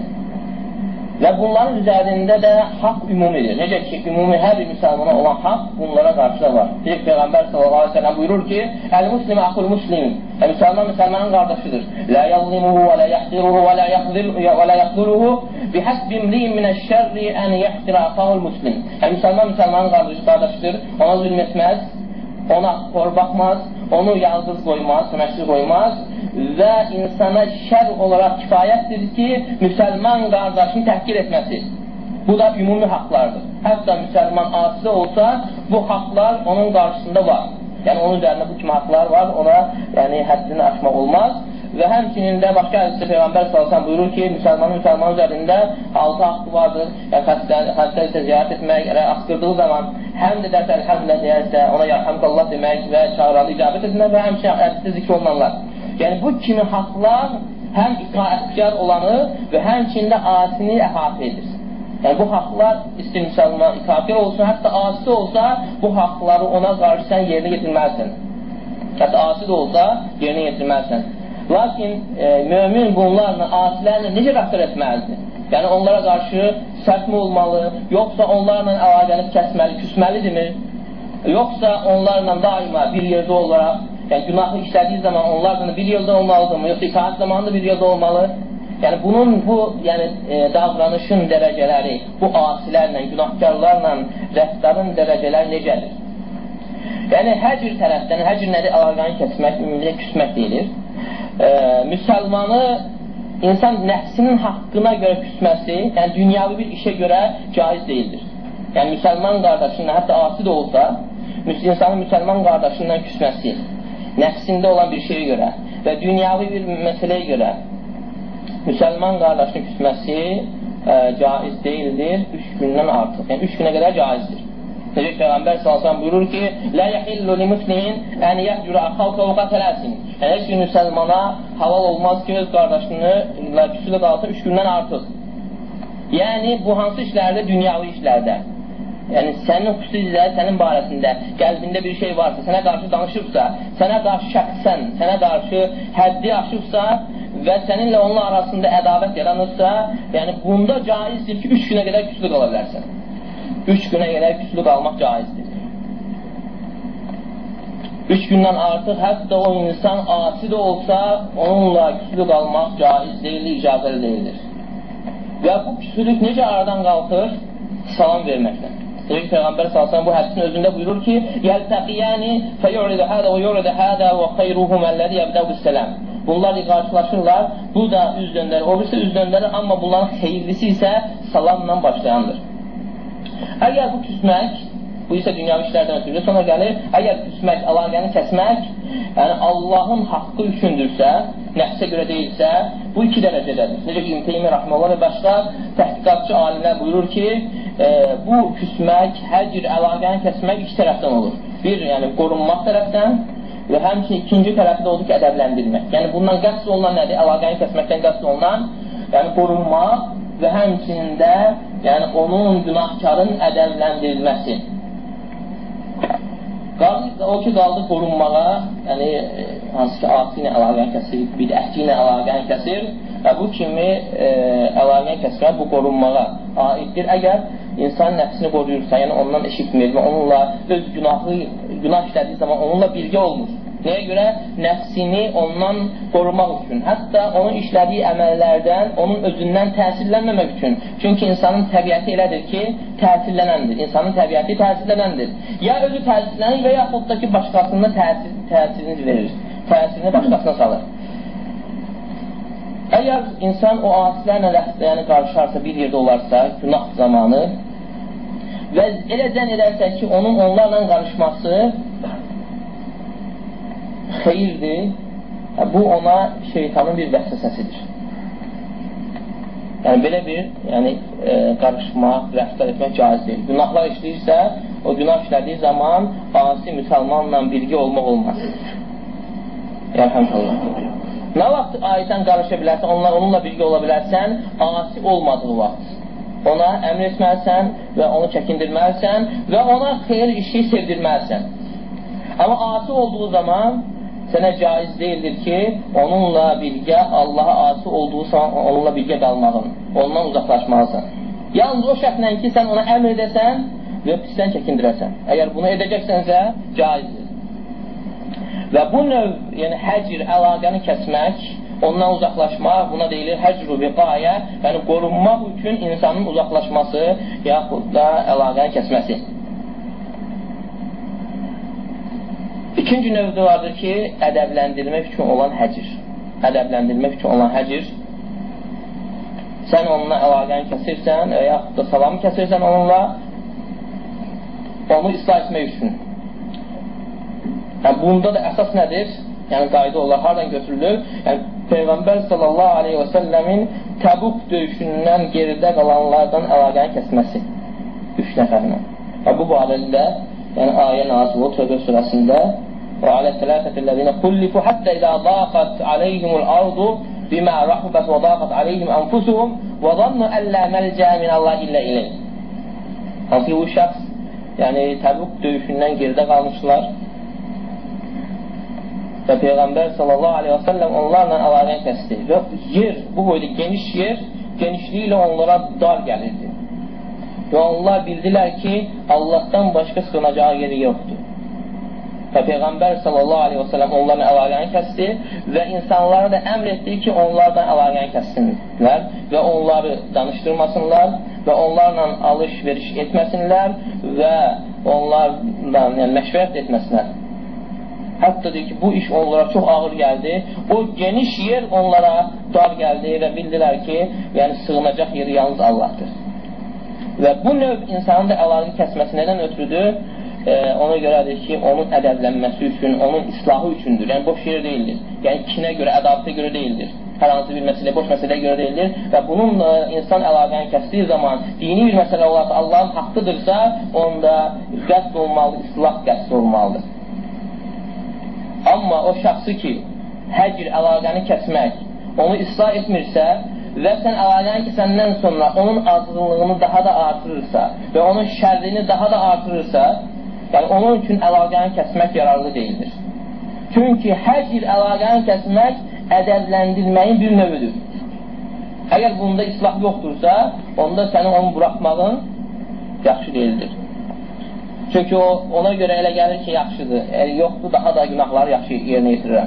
Və bunların üzərində də haqq ümumidir. Necə ki, ümumi hər bir müsəlmana olan haqq bunlara qarşı da var. Deyək, Peyğəmbər s.ə.v buyurur ki, Əl-Muslim əxul muslim, müsəlman müsəlmanın qardaşıdır. Lə yazlimuhu və lə yəhdiruhu və lə yaxduluhu bihəsbi imliyin minəşşərri ən yəhdir əxahul muslim. Müsəlman müsəlmanın qardaşıdır, ona zülm etməz, ona hor baxmaz, onu yalqız qoymaz, məşri qoymaz və insana şər olaraq kifayətdir ki, müsəlman qardaşını təhqir etməsi. Bu da ümumi haqlardır. Hətta müsəlman asi olsa, bu haqlar onun qarşısında var. Yəni, onun üzərində bu kimi haqlar var, ona həddini aşmaq olmaz. Və həmçinin də başqa hədisdə Peyğəmbər s.ə.v buyurur ki, müsəlman üzərində 6 haqqı vardır. Yəni, xəstə isə ziyarət etmək, asqırdığı zaman həmd edərsə, əlhəmdülə deyərsə, ona yarhamdallah demək və çağıranı icabət etmək və həmçinin hədisdə zikr olunanlar. Yəni, bu kimi haqlar həm itaətkar olanı və həmçində asini əhatə edir. Yəni, bu haqlar istəyir müsəlman itaətkar olsun, hətta asi olsa, bu haqları ona qarşı sən yerinə getirməlisən. Hətta asi də olsa, yerinə getirməlisən. Lakin mömin bunlarla, asilərlə necə rəftar etməlidir? Yəni, onlara qarşı sərtmi olmalı, yoxsa onlarla əlaqəni kəsməli, küsməlidirmi? Yoxsa onlarla daima bir yerdə olaraq, yəni günahı işlədiyi zaman onlarla bir yerdə olmalıdırmı? Yoxsa itaat zamanında bir yerdə olmalı? Yəni, bunun bu davranışın dərəcələri, bu asilərlə, günahkarlarla rəftarın dərəcələri necədir? Yəni, hər cür tərəfdən, hər cür nədir əlaqəni kəsmək, ümumiyyətlə küsmək deyilir. Müsəlmanı insan nəfsinin haqqına görə küsməsi, yəni dünyavi bir işə görə caiz deyildir. Yəni, müsəlman qardaşından, hətta asi də olsa, insanın müsəlman qardaşından küsməsi, nəfsində olan bir şeyə görə və dünyavi bir məsələyə görə müsəlman qardaşının küsməsi caiz deyildir 3 gündən artıq. Yəni, 3 günə qədər caizdir. Necə Peyğəmbər s.ə.v buyurur ki, Lə yəhillu li muslimin ən yəhcürə əxavqə və qətələsin. Yəni, heç bir müsəlmana halal olmaz ki, öz qardaşını küsülü qalsın 3 gündən artıq. Yəni, bu hansı işlərdə? Dünyavi işlərdə. Yəni, sənin xüsusilə, sənin barəsində, qəlbində bir şey varsa, sənə qarşı danışıbsa, sənə qarşı şəxsən, sənə qarşı həddi aşıbsa və səninlə onun arasında ədavət yaranırsa, yəni, bunda caizdir ki, 3 günə qədər küslü qala bilərsən. 3 günə qədər küslü qalmaq caizdir. 3 gündən artıq hətta o insan asi də olsa, onunla küslü qalmaq caiz deyildir, icazəli deyildir. Və bu küslülük necə aradan qalxır? Salam verməklə. Deyək, Peyğəmbər s.ə.v bu hədisin özündə buyurur ki, Yəltəqiyəni fəyuridə hədə və yuridə hədə və xeyruhum əlləzi yəbdəv bissələm. Bunlar qarşılaşırlar, bu da üz döndərir, o birisi üz döndərir, amma bunların xeyirlisi isə salamla başlayandır. Əgər bu küsmək, bu isə dünyavi işlərdən ötürür, sonra gəlir, əgər küsmək, əlaqəni kəsmək, yəni Allahın haqqı üçündürsə, nəfsə görə deyilsə, bu 2 dərəcədədir. Necə ki, İbn Teymiyyə rəhməhullah və başqa təhqiqatçı alimlər buyurur ki, bu küsmək, hər cür əlaqəni kəsmək 2 tərəfdən olur. Bir, yəni qorunmaq tərəfdən və həmçinin ikinci tərəfi də odur ki, ədəbləndirmək. Yəni, bundan qəsd olunan nədir? Əlaqəni kəsməkdən qəsd olunan, yəni qorunmaq və həmçinin də yəni, onun günahkarın ədəbləndirilməsi. O ki, qaldı qorunmağa, yəni, hansı ki, asi ilə əlaqəni kəsir, bidətçi ilə əlaqəni kəsir və bu kimi əlaqəni kəsmək bu qorunmağa aiddir. Əgər insan nəfsini qoruyursa, yəni ondan eşitmir və onunla öz günah işlədiyi zaman onunla birgə olmur. Nəyə görə? Nəfsini ondan qorumaq üçün, hətta onun işlədiyi əməllərdən, onun özündən təsirlənməmək üçün. Çünki insanın təbiəti elədir ki, təsirlənəndir. İnsanın təbiəti təsirlənəndir. Ya özü təsirlənir və yaxud da ki, başqasına təsirini verir. Təsirini başqasına salır. Əgər insan o asilərlə yəni, qarışarsa, bir yerdə olarsa, günah zamanı və elə zənn edərsə ki, onun onlarla qarışması xeyirdir, bu ona şeytanın bir vəsvəsəsidir. Yəni, belə bir qarışmaq, rəftar etmək caiz deyil. Günahlar işləyirsə, o günah işlədiyi zaman asi müsəlmanla birgə olmaq olmaz. Yərhəmdəllah. Nə vaxt ayətən qarışa bilərsən, onunla birgə ola bilərsən, asi olmadığı vaxt. Ona əmr etməlisən və onu çəkindirməlisən və ona xeyir işi sevdirməlisən. Amma asi olduğu zaman sənə caiz deyildir ki, onunla birgə, Allaha asi olduğu zaman onunla birgə qalmağın, ondan uzaqlaşmalısan. Yalnız o şərtlə ki, sən ona əmr edəsən və pisdən çəkindirəsən. Əgər bunu edəcəksənsə, caizdir. Və bu növ, yəni həcr, əlaqəni kəsmək, ondan uzaqlaşmaq, buna deyilir həcr-ü viqayə, yəni qorunmaq üçün insanın uzaqlaşması, yaxud da əlaqəni kəsməsi. İkinci növdə vardır ki, ədəbləndirmək üçün olan həcr. Ədəbləndirmək üçün olan həcr. Sən onunla əlaqəni kəsirsən, yaxud da salamı kəsirsən onunla, onu islah etmək üçün. Yəni, bunda da əsas nədir? Yəni, qayda olar, haradan götürülür? Yəni, Peyğəmbər sallallahu aleyhi və səlləmin Təbuk döyüşündən geridə qalanlardan əlaqəni kəsməsi. 3 nəfərlə. Və bu barədə yəni, ayə nazil oldu Tövbə surəsində və alə sələtəfillədinə xullifu həttə idə daqat aleyhimul ardu bimə rəhubət və daqat aleyhim ənfusuhum və zannu əllə məlcə minəllah illə iləyh. Hansı ki, bu şəxs yəni, Təbuk döyüşündən geridə qalmışlar və Peyğəmbər sallallahu aleyhi və səlləm onlarla əlaqəni kəsdi və yer, bu boyda geniş yer, genişliyi ilə onlara dar gəlirdi və onlar bildilər ki, Allahdan başqa sığınacağı yeri yoxdur və Peyğəmbər sallallahu aleyhi və səlləm onlarla əlaqəni kəsdi və insanlara da əmr etdi ki, onlardan əlaqəni kəssinlər və onları danışdırmasınlar və onlarla alış-veriş etməsinlər və onlarla yəni, məşvərət etməsinlər. Hətta deyir ki, bu iş onlara çox ağır gəldi. O geniş yer onlara dar gəldi və bildilər ki, yəni sığınacaq yeri yalnız Allahdır. Və bu növ insanın da əlaqəni kəsməsi nədən ötürüdür? Ona görədir ki, onun ədəblənməsi üçün, onun islahı üçündür. Yəni, boş yer deyildir. Yəni, kinə görə, ədabətə görə deyildir. Hər hansı bir məsələ, boş məsələyə görə deyildir. Və bununla insan əlaqəni kəsdiyi zaman dini bir məsələ olarsa, Allahın haqqıdırsa, onda qəsd olmalı, islah qəsd olmalıdır. Amma o şəxsi ki, həcr əlaqəni kəsmək, onu islah etmirsə və sən əlaqəni kəsəndən sonra onun azğınlığını daha da artırırsa və onun şərrini daha da artırırsa, yəni onun üçün əlaqəni kəsmək yararlı deyildir. Çünki həcr əlaqəni kəsmək ədəbləndirməyin bir növüdür. Əgər bunda islah yoxdursa, onda sənin onu buraxmağın yaxşı deyildir. Çünki ona görə elə gəlir ki, yaxşıdır. Yoxdur, daha da günahları yaxşı yerinə yetirirəm.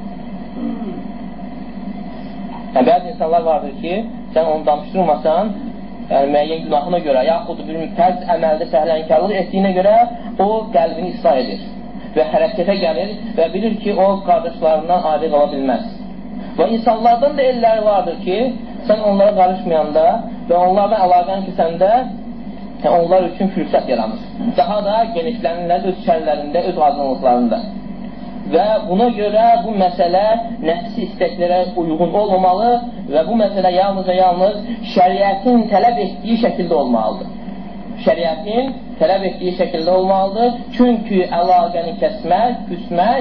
Yəni, bəzi insanlar vardır ki, sən onu danışdırmasan, yəni müəyyən günahına görə, yaxud bir fərz əməldə səhlənkarlıq etdiyinə görə o qəlbini islah edir və hərəkətə gəlir və bilir ki, o qardaşlarından ayrı qala bilməz. Və insanlardan da elləri vardır ki, sən onlara qarışmayanda və onlardan əlaqəni kəsəndə onlar üçün fürsət yaranır. Daha da genişlənirlər öz şərlərində, öz azınlıqlarında. Və buna görə bu məsələ nəfsi istəklərə uyğun olmamalı və bu məsələ yalnız şəriətin tələb etdiyi şəkildə olmalıdır. Şəriətin tələb etdiyi şəkildə olmalıdır. Çünki əlaqəni kəsmək, küsmək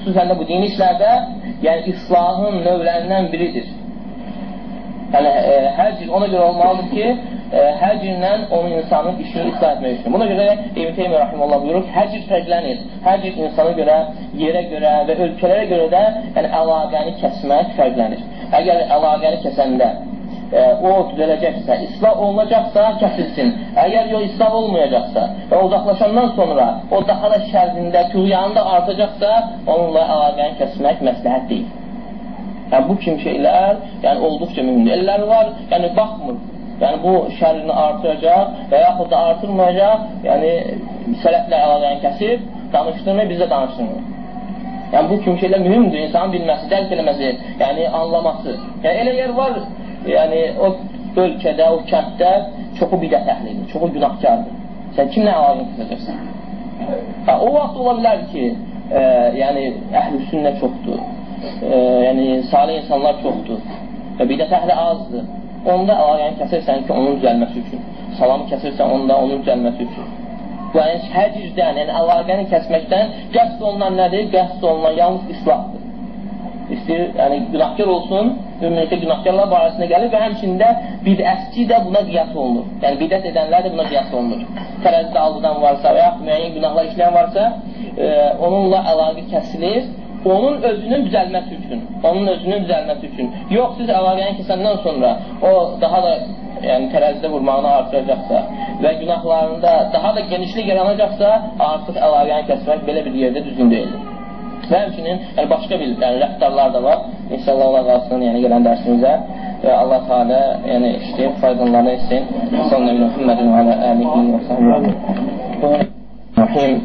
xüsusən də bu dini işlərdə, yəni islahın növlərindən biridir. Yəni, həcr ona görə olmalıdır ki, həcrlə onun insanın işini islah etmək üçün. Buna görə İbn Teymiyyə rahimehullah buyurur ki, həcr fərqlənir. Həcr insana görə, yerə görə və ölkələrə görə də yəni, əlaqəni kəsmək fərqlənir. Əgər əlaqəni kəsəndə o düzələcəksə, islah olunacaqsa, kəsilsin. Əgər yox, islah olmayacaqsa və uzaqlaşandan sonra o daha da şərrində, tüğyanında artacaqsa, onunla əlaqəni kəsmək məsləhət deyil. Yəni, bu kimi şeylər yəni, olduqca mühümdür. Elləri var, yəni baxmır. Yəni, bu şərrini artıracaq və yaxud da artırmayacaq, yəni sələflə əlaqəni kəsib, danışdırmıyor, bizdə danışdırmıyor. Yəni, bu kimi şeylər mühümdür, insanın bilməsi, dərk eləməsi, yəni anlaması. Yəni, elə yer var, yəni o ölkədə, o kənddə çoxu bidət əhlidir, çoxu günahkardır. Sən kimlə əlaqəni kəsəcəksən? O vaxt ola bilər ki, yəni əhl-i sünnə çoxdur. Yəni salih insanlar çoxdur və bidət əhli azdır. Onda əlaqəni kəsirsən ki, onun düzəlməsi üçün. Salamı kəsirsən onda onun düzəlməsi üçün. Yəni həcrdən, yəni əlaqəni kəsməkdən qəsd olunan nədir? Qəsd olunan yalnız islahdır. İstəyir, yəni günahkar olsun, ümumiyyətlə günahkarlar barəsində gəlir və həmçində bidətçi də buna qiyas olunur. Yəni bidət edənlər də buna qiyas olunur. Tərəzidə aldıdan varsa və yaxud müəyyən günahlar işləyən varsa, onunla əlaqə kəsilir. Onun özünün düzəlməsi üçün. Onun özünün düzəlməsi üçün. Yox, siz əlaqəni kəsəndən sonra o daha da yəni, tərəzidə vurmağını artıracaqsa və günahlarında daha da genişlik yaranacaqsa, artıq əlaqəni kəsmək belə bir yerdə düzgün deyildir. Və həmçinin yəni, başqa bir yəni, rəftarlar da var. İnşallah Allah qalsın yəni, gələn dərsimizə və Allah Teala yəni, işləyib faydalarını etsin. Sallallahu aleyhi ve sellem və alə alihi və sahbihi.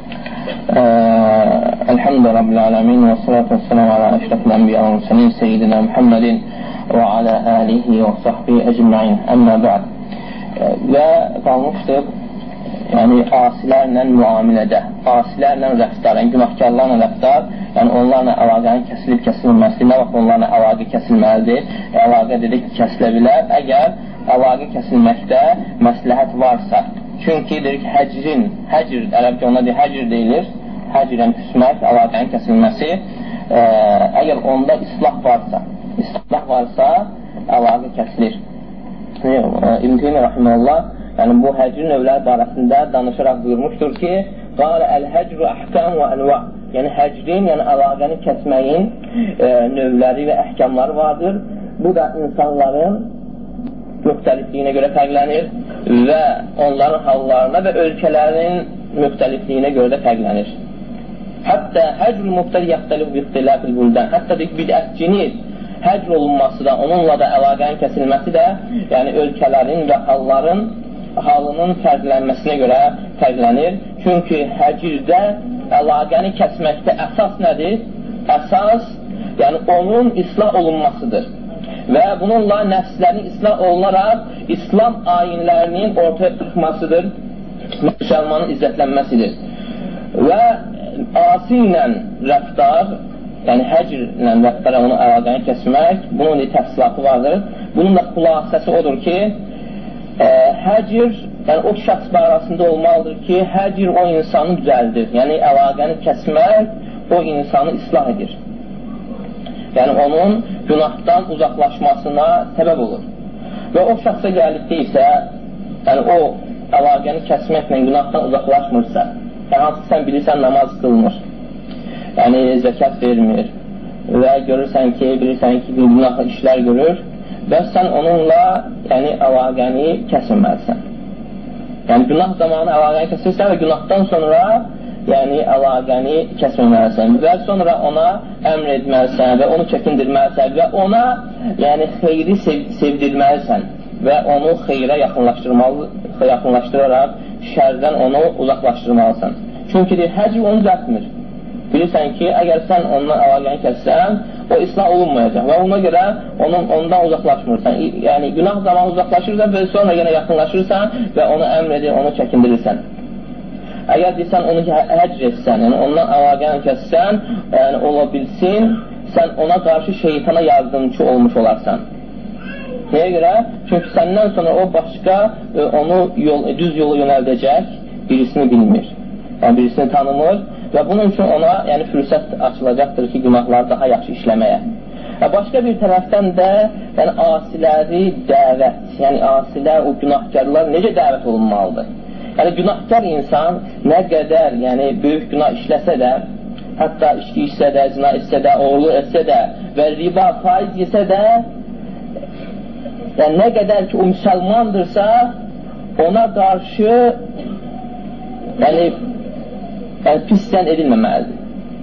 الحمد رب العالمين والصلاة والسلام على أشرف الأنبياء والمرسلين سيدنا محمد وعلى آله وصحبه أجمعين أما بعد və qalmışdır yəni asilərlə müamilədə, asilərlə rəftar, yəni günahkarlarla rəftar, yəni onlarla əlaqənin kəsilib kəsilməsi, nə vaxt onlarla əlaqə kəsilməlidir, əlaqə dedik kəsilə bilər, əgər əlaqə kəsilməkdə məsləhət varsa. Çünki dedik həcr, ərəbcə ona həcr deyilir, həcrən küsmək, əlaqənin kəsilməsi, əgər onda islah varsa, əlaqə kəsilir. İbn Teymiyyə rahimehullah yəni bu həcr növləri barəsində danışaraq buyurmuşdur ki, qalə əl-həcru əhkam və ənva, yəni həcrin, yəni əlaqəni kəsməyin növləri və əhkamları vardır. Bu da insanların müxtəlifliyinə görə fərqlənir və onların hallarına və ölkələrin müxtəlifliyinə görə də fərqlənir. Hətta həcr-ül müxtəli yaxtəlif ixtilafil buldan. Hətta bidətçinin həcr olunması da, onunla da əlaqənin kəsilməsi də, yəni ölkələrin və halının fərqlənməsinə görə fərqlənir. Çünki həcrdə əlaqəni kəsməkdə əsas nədir? Əsas, yəni onun islah olunmasıdır. Və bununla nəfslərin islah olunaraq İslam ayinlərinin ortaya çıxmasıdır, müsəlmanın izzətlənməsidir. Və asi ilə rəftar, yəni həcrlə rəftara onu əlaqəni kəsmək, bunun təfsilatı vardır. Bunun da xülasəsi odur ki, həcr, yəni o şəxs barəsində olmalıdır ki, həcr o insanı düzəldir. Yəni əlaqəni kəsmək o insanı islah edir. Yəni onun günahdan uzaqlaşmasına səbəb olur. Və o şəxsə gəldikdə isə, yəni o əlaqəni kəsməklə günahdan uzaqlaşmırsa, yəni hansı sən bilirsən namaz qılmır, yəni zəkat vermir və görürsən ki, bilirsən ki, günah işlər görür və sən onunla yəni əlaqəni kəsməlisən. Yəni günah zamanı əlaqəni kəsirsən və günahdan sonra yəni əlaqəni kəsməməlisən və sonra ona əmr etməlisən və onu çəkindirməlisən və ona yəni xeyri sevdirməlisən və onu xeyrə yaxınlaşdıraraq şərdən onu uzaqlaşdırmalısan. Çünki həcr onu düzəltmir. Bilirsən ki, əgər sən ondan əlaqəni kəssən, o islah olunmayacaq və ona görə ondan uzaqlaşmırsan. Yəni günah zamanı uzaqlaşırsan və sonra yenə yaxınlaşırsan və onu əmr edir, onu çəkindirirsən. Əgər deyirsən, onu həcr etsən, yəni ondan əlaqəni kəssən, yəni ola bilsin, sən ona qarşı şeytana yardımcı olmuş olarsan. Nəyə görə? Çünki səndən sonra o başqa onu düz yolu yönəldəcək birisini bilmir. Yəni birisini tanımır və bunun üçün ona yəni fürsət açılacaqdır ki, günahları daha yaxşı işləməyə. Başqa bir tərəfdən də yəni asiləri dəvət, yəni asilər, o günahkarlar necə dəvət olunmalıdır? Yəni günahkar insan nə qədər yəni böyük günah işləsə də, hətta içki içsə də, zina etsə də, oğurluq etsə də və riba, faiz yesə də, yəni nə qədər ki o müsəlmandırsa, ona qarşı yəni pisdən edilməməlidir.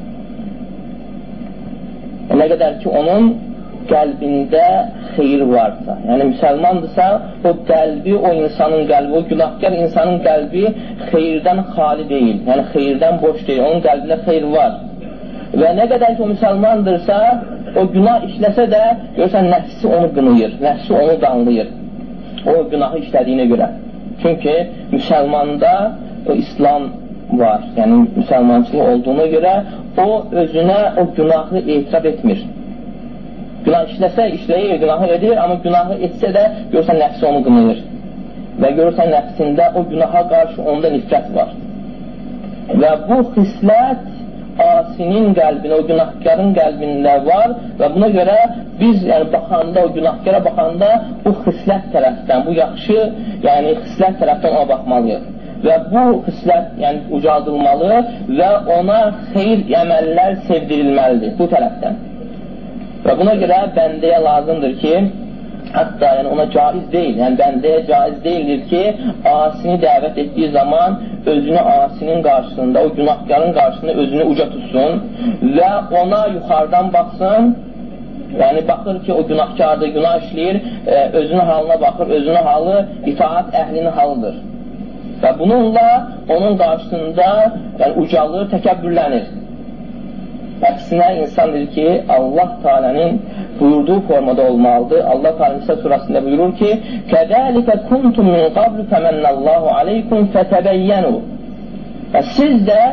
Nə qədər ki onun qəlbində xeyir varsa, yəni müsəlmandırsa, o qəlbi, o insanın qəlbi, o günahkar insanın qəlbi xeyirdən xali deyil, yəni xeyirdən boş deyil, onun qəlbində xeyir var. Və nə qədər ki o müsəlmandırsa, o günah işləsə də, görürsən, nəfsi onu qınıyır, nəfsi onu danlayır, o günahı işlədiyinə görə. Çünki müsəlmanda o İslam var, yəni müsəlmançılıq olduğuna görə o özünə o günahı etiraf etmir. Günah işləsə, işləyir, günahı edir, amma günahı etsə də görürsən nəfsi onu qınıyır. Və görürsən nəfsində o günaha qarşı onda nifrət var. Və bu xislət asinin qəlbində, o günahkarın qəlbində var və buna görə biz yəni baxanda, o günahkara baxanda bu xislət tərəfdən, bu yaxşı yəni xislət tərəfdən ona baxmalıyıq. Və bu xislət yəni ucaldılmalı və ona xeyir əməllər sevdirilməlidir bu tərəfdən. Və buna görə bəndəyə lazımdır ki, hətta yəni ona caiz deyil, yəni bəndəyə caiz deyildir ki, asini dəvət etdiyi zaman özünü asinin qarşısında, o günahkarın qarşısında özünü uca tutsun və ona yuxarıdan baxsın, yəni baxır ki, o günahkardır, günah işləyir, özünün halına baxır, özünün halı itaat əhlinin halıdır. Və bununla onun qarşısında yəni, ucalır, təkəbbürlənir. Əksinə insan deyir ki, Allah Teala'nın buyurduğu formada olmalıdır. Allah Teala Nisa surasında buyurur ki, كَذَٰلِكَ كُنْتُمْ مِنْ قَبْلُ فَمَنَّ اللّٰهُ عَلَيْكُمْ فَتَبَيَّنُوا. Və siz də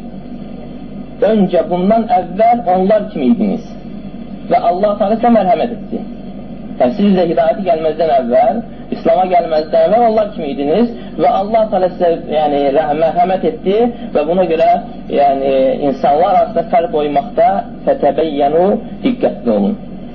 öncə bundan əvvəl onlar kimiydiniz və Allah Teala sizə mərhəmət etdi. Yəni siz də hidayəti gəlməzdən əvvəl, İslam'a gəlməzdən əvvəl onlar kimiydiniz və Allah Teala sizə yəni, mərhəmət etdi və buna görə yəni, insanlar arasında fərq qoymaqda fətəbəyyənu diqqətli olun.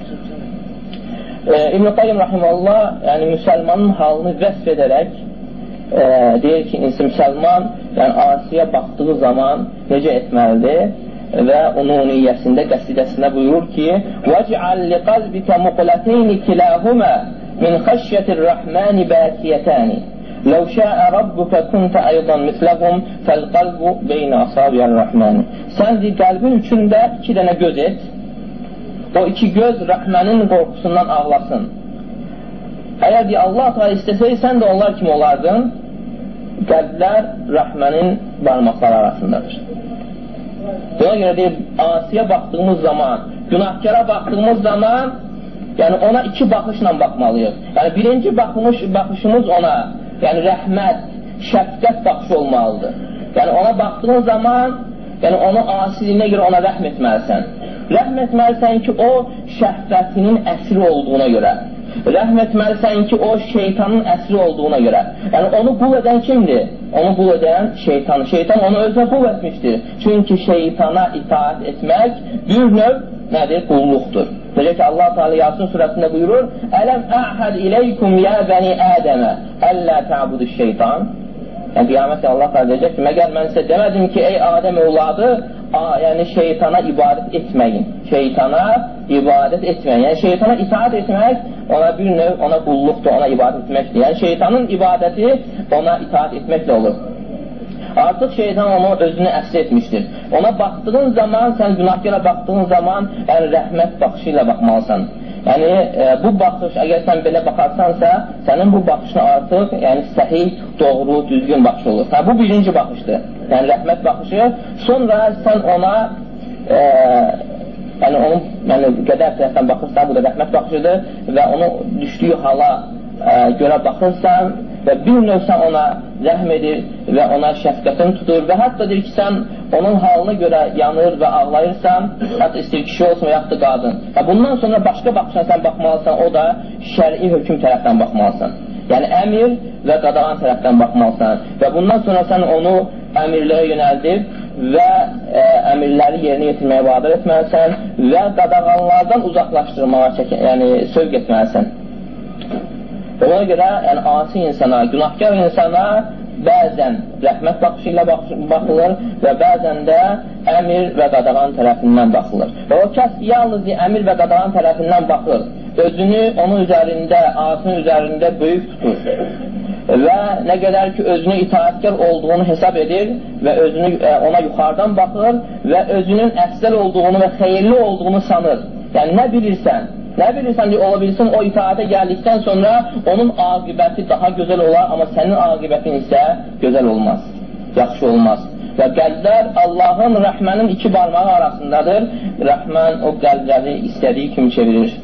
İbn-i Qayyim Rahiməllah yəni, müsəlmanın halını vəsf edərək deyir ki, müsəlman yəni, asiyə baxdığı zaman necə etməlidir və onun niyyəsində, qəsidəsində buyurur ki وَجْعَلْ لِقَلْبِكَ مُقْلَتَيْنِ كِلَاهُمَا مِنْ خَشْيَةِ الرَّحْمَانِ بَاكِيَتَانِ لَوْ شَاءَ رَبُّكَ كُنْتَ أَيْضًا مِثْلَهُمْ فَالْقَلْبُ بَيْنَ أَصَابِعِ الرَّحْمَانِ. Sən deyir, qəlbin üçündə iki dənə göz et, o iki göz Rəhmənin qorxusundan ağlasın. Əgər deyir, Allah Teala istəsəydi, sən də onlar kimi olardın, qəlblər Rəhmənin barmaqları arasındadır. Buna görə deyir, asiyə baxdığımız zaman, günahkara baxdığımız zaman yəni ona iki baxışla baxmalıyıq. Yəni birinci baxışımız ona, yəni rəhmət, şəfqət baxışı olmalıdır. Yəni ona baxdığın zaman, yəni onun asiliyinə görə ona rəhm etməlisən. Rəhm etməlisən ki, o şəhvətinin əsri olduğuna görə. Rəhm etməlisən ki, o şeytanın əsri olduğuna görə. Yəni onu qul edən kimdir? Onu qul edən şeytan. Şeytan onu özünə qul etmişdir. Çünki şeytana itaat etmək bir növ nədir? Qulluqdur. Necə ki, Allah Teala Yasin surəsində buyurur, Ələm əhəd iləykum ya bəni Ədəmə əllə təbudu şeytan. Yəni, qiyamətdə Allah Teala deyəcək ki, məgər mən sizə demədim ki, ey Adəm evladı, yəni şeytana ibadət etməyin. Şeytana ibadət etməyin. Yəni, şeytana itaat etmək ona bir növ, ona qulluqdur, ona ibadət etməkdir. Yəni, şeytanın ibadəti ona itaat etməklə olur. Artıq şeytan onu özünü əsr etmişdir. Ona baxdığın zaman, sən günahkara baxdığın zaman, yəni rəhmət baxışı ilə baxmalısan. Yəni, bu baxış, əgər sən belə baxarsansa, sənin bu baxışın artıq yəni, səhih, doğru, düzgün baxış olur. Yəni, bu birinci baxışdır. Yəni, rəhmət baxışı. Sonra sən ona, yəni, onun qədər tərəfdən baxırsan, bu da rəhmət baxışıdır və onu düşdüyü hala görə baxırsan və bir növ sən ona rəhm edir və ona şəfqətini tutur və hətta deyir ki, sən onun halına görə yanır və ağlayırsan, hətta istəyir kişi olsun və yaxud da qadın. Və bundan sonra başqa baxışına sən baxmalısan, o da şəri hökm tərəfdən baxmalısan. Yəni, əmir və qadağan tərəfdən baxmalısan və bundan sonra sən onu əmirlərə yönəldib və əmirləri yerinə yetirməyə vadar etməlisən və qadağanlardan uzaqlaşdırmağa sövq etməlisən. Ona görə asi insana, günahkar insana bəzən rəhmət baxışı ilə baxılır və bəzən də əmir və qadağan tərəfindən baxılır. Və o kəs yalnız əmir və qadağan tərəfindən baxır, özünü onun üzərində, asinin üzərində böyük tutur və nə qədər ki özünü itaətkar olduğunu hesab edir və özünü ona yuxarıdan baxır və özünün əfsəl olduğunu və xeyirli olduğunu sanır. Yəni nə bilirsən ki, ola bilsin o itaətə gəldikdən sonra onun aqibəti daha gözəl olar, amma sənin aqibətin isə gözəl olmaz, yaxşı olmaz. Və qəlblər Allahın, rəhmənin iki barmağı arasındadır. Rəhmən o qəlbləri istədiyi kimi çevirir.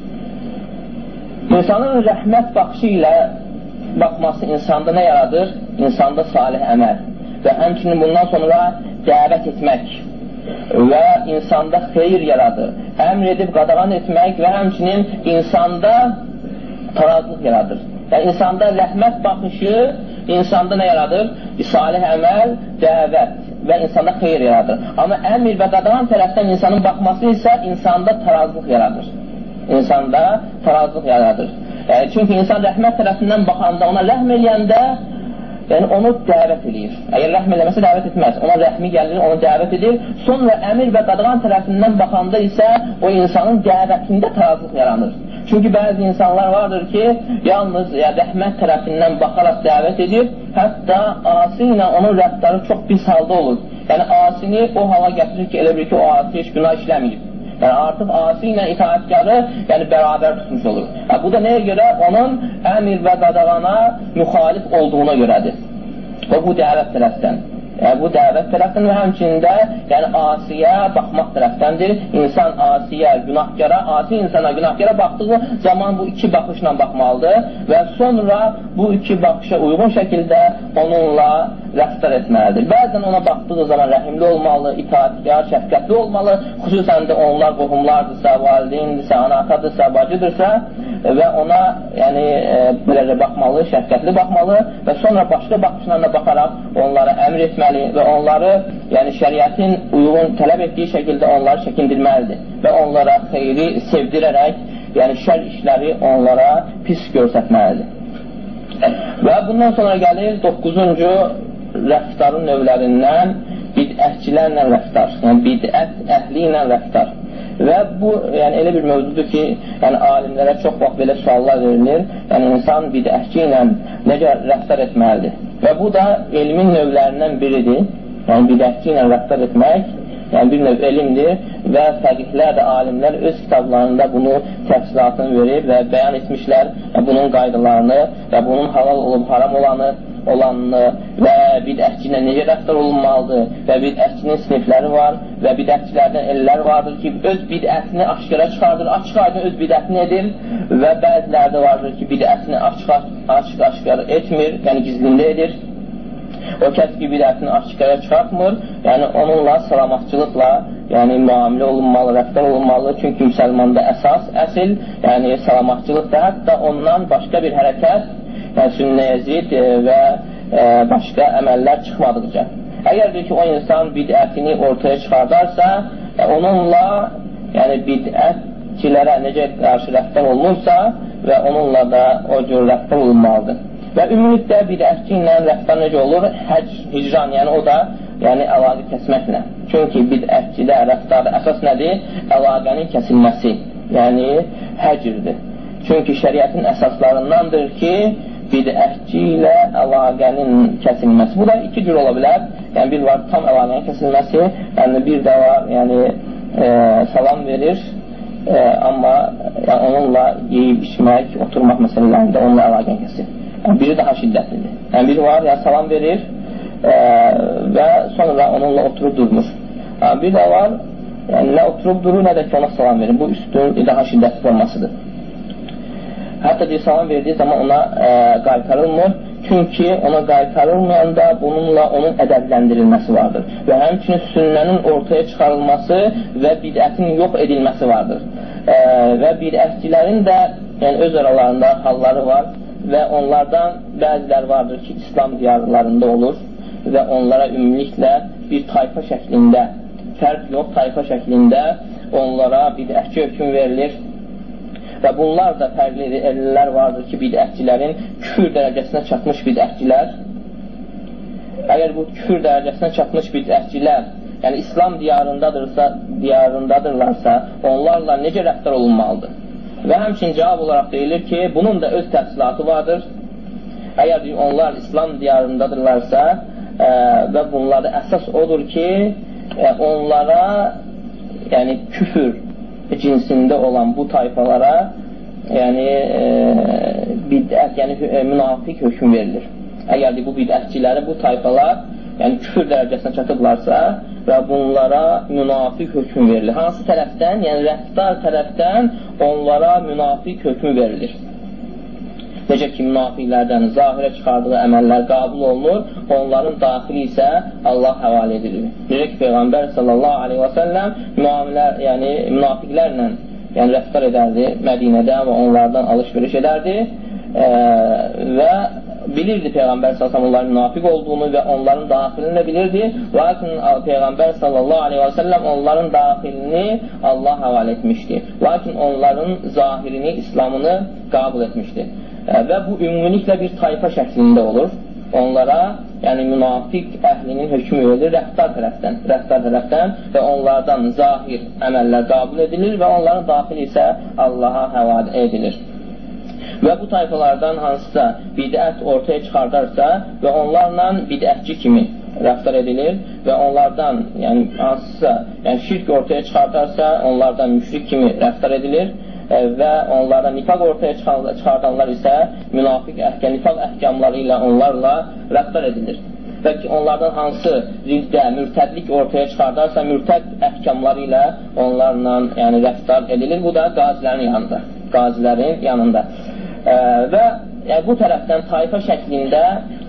İnsanın rəhmət baxışı ilə baxması insanda nə yaradır? İnsanda salih əməl və həmçinin bundan sonra dəvət etmək və insanda xeyir yaradır. Əmr edib qadağan etmək və həmçinin insanda tarazlıq yaradır. Yəni insanda rəhmət baxışı insanda nə yaradır? Salih əməl, dəvət və insanda xeyir yaradır. Amma əmr və qadağan tərəfdən insanın baxması isə insanda tarazlıq yaradır. İnsanda tarazlıq yaradır. Çünki insan rəhmət tərəfindən baxanda, ona rəhm eləyəndə onu dəvət edir. Əgər rəhm eləməsə dəvət etməz. Ona rəhmi gəlir, onu dəvət edir. Sonra əmir və qadağan tərəfindən baxanda isə o insanın dəvətində tarazlıq yaranır. Çünki bəzi insanlar vardır ki, yalnız rəhmət tərəfindən baxaraq dəvət edir, hətta asi ilə onun rəftarı çox pis halda olur. Yəni asini o hala gətirir ki, elə bir ki, o asi heç günah işləməyib. Yəni artıq asi ilə itaətkarı bərabər tutmuş olur. Bu da nəyə görə? Onun əmir və qadağana müxalif olduğuna görədir. Və bu dəvət tərəfdən. Bu dəvət tərəfdən və həmçində asiyə baxmaq tərəfdəndir. İnsan asiyə, günahkara, asi insana, günahkara baxdığı zaman bu iki baxışla baxmalıdır və sonra bu iki baxışa uyğun şəkildə onunla rəftar etməlidir. Bəzən ona baxdığı zaman rəhimli olmalı, itaətkar, şəfqətli olmalı, xüsusən də onlar qohumlardırsa, valideyindirsə, ana-atadırsa, bacıdırsa və ona belə baxmalı, şəfqətli baxmalı və sonra başqa baxışlarına baxaraq onlara əmr etməli və onları şəriətin uyğun tələb etdiyi şəkildə onları çəkindirməlidir və onlara xeyri sevdirərək şər işləri onlara pis görsətməlidir. Və bundan sonra gəlir 9-cu rəftarın növlərindən bidətçilərlə rəftar, bidət əhli ilə rəftar. Və bu elə bir mövzudur ki, alimlərə çox vaxt belə suallar verilir. İnsan bidətçi ilə necə rəftar etməlidir? Və bu da elmin növlərindən biridir. Bidətçi ilə rəftar etmək bir növ elmdir və fəqihlər də, alimlər öz kitablarında bunu təfsilatını verib və bəyan etmişlər bunun qaydalarını və bunun halal olub haram olanını və bidətçi ilə necə rəftar olunmalıdır və bidətçinin sinifləri var və bidətçilərdən ellər vardır ki, öz bidətini aşkara çıxardır, açıq-aydın öz bidətini edir və bəziləri də vardır ki, bidətini açıq-aşkar etmir, gizlində edir. O kəs ki, bidətini aşkara çıxartmır, onunla salamatçılıqla müamilə olunmalı, rəftar olunmalı. Çünki müsəlmanda əsas, əsil salamatçılıqdır. Hətta ondan başqa bir hərəkət, sünnəyə zid və başqa əməllər çıxmadıqca. Əgər ki, o insan bidətini ortaya çıxardarsa, onunla bidətçilərə necə qarşı rəftar olunursa və onunla da o cür rəftar olunmalıdır. Və ümumiyyətlə bidətçi ilə rəftar necə olur? Hicran, o da əlaqə kəsməklə. Çünki bidətçilə rəftarda əsas nədir? Əlaqənin kəsilməsi, həcrdir. Çünki şəriətin əsaslarındandır ki, bidətçi ilə əlaqənin kəsilməsi. Bu da iki cür ola bilər. Bir var tam əlaqənin kəsilməsi, bir də var salam verir, amma onunla yeyib, içmək, oturmaq məsələlərində onunla əlaqəni kəsir. Biri daha şiddətlidir. Biri var, salam verir və sonra onunla oturub durmur. Bir də var, nə oturub durur, nə də ki ona salam verir. Bu üstün, daha şiddətli formasıdır. Hətta bir salam verdiyi zaman ona qaytarılmır. Çünki ona qaytarılmayanda bununla onun ədəbləndirilməsi vardır. Və həmçinin sünnənin ortaya çıxarılması və bidətin yox edilməsi vardır. Və bidətçilərin də öz aralarında halları var və onlardan bəziləri vardır ki, İslam diyarlarında olur və onlara ümumiliklə bir tayfa şəklində, fərq yox, tayfa şəklində onlara bidətçi hökm verilir. Və bunlar da fərqli ellər vardır ki, bidətçilərin küfür dərəcəsinə çatmış bidətçilər, əgər bu küfür dərəcəsinə çatmış bidətçilər, yəni İslam diyarındadırlarsa, onlarla necə rəftar olunmalıdır? Və həmçinin cavab olaraq deyilir ki, bunun da öz təfsilatı vardır. Əgər onlar İslam diyarındadırlarsa və bunlarda əsas odur ki, onlara, yəni küfür cinsində olan bu tayfalara, yəni bidət, yəni münafiq hökm verilir. Əgər bu bidətçiləri, bu tayfalar, yəni küfür dərəcəsinə çatıblarsa və bunlara münafiq hökm verilir. Hansı tərəfdən? Yəni rəftar tərəfdən onlara münafiq hökmü verilir. Necə ki, münafiqlərdən zahirə çıxardığı əməllər qəbul olunur, onların daxili isə Allah həvalə edilir. Necə ki, Peyğəmbər sallallahu aleyhi və səlləm yəni münafiqlərlə yəni rəftar edərdi Mədinədə və onlardan alış-veriş edərdi və bilirdi Peyğəmbər sallallahu aleyhi və səlləm onların münafiq olduğunu və onların daxilini də bilirdi. Lakin Peyğəmbər sallallahu aleyhi və səlləm onların daxilini Allah həvalə etmişdi. Lakin onların zahirini, İslamını qəbul etmişdi. Və bu ümumiliklə bir tayfa şəklində olur. Onlara, yəni münafiq əhlinin hökmü verilir rəftar tərəfdən və onlardan zahir əməllər qəbul edilir və onların daxili isə Allaha həvalə edilir. Və bu tayfalardan hansısa bidət ortaya çıxardarsa və onlarla bidətçi kimi rəftar edilir və onlardan, yəni hansısa şirk ortaya çıxardarsa onlardan müşrik kimi rəftar edilir və onlardan nifaq ortaya çıxardanlar isə münafiq nifaq əhkamları ilə onlarla rəftar edilir. Və ki, onlardan hansı riddə, mürtədlik ortaya çıxardarsa mürtəd əhkamları ilə onlarla yəni, rəftar edilir. Bu da qazilərin yanında. Və yəni, bu tərəfdən tayfa şəklində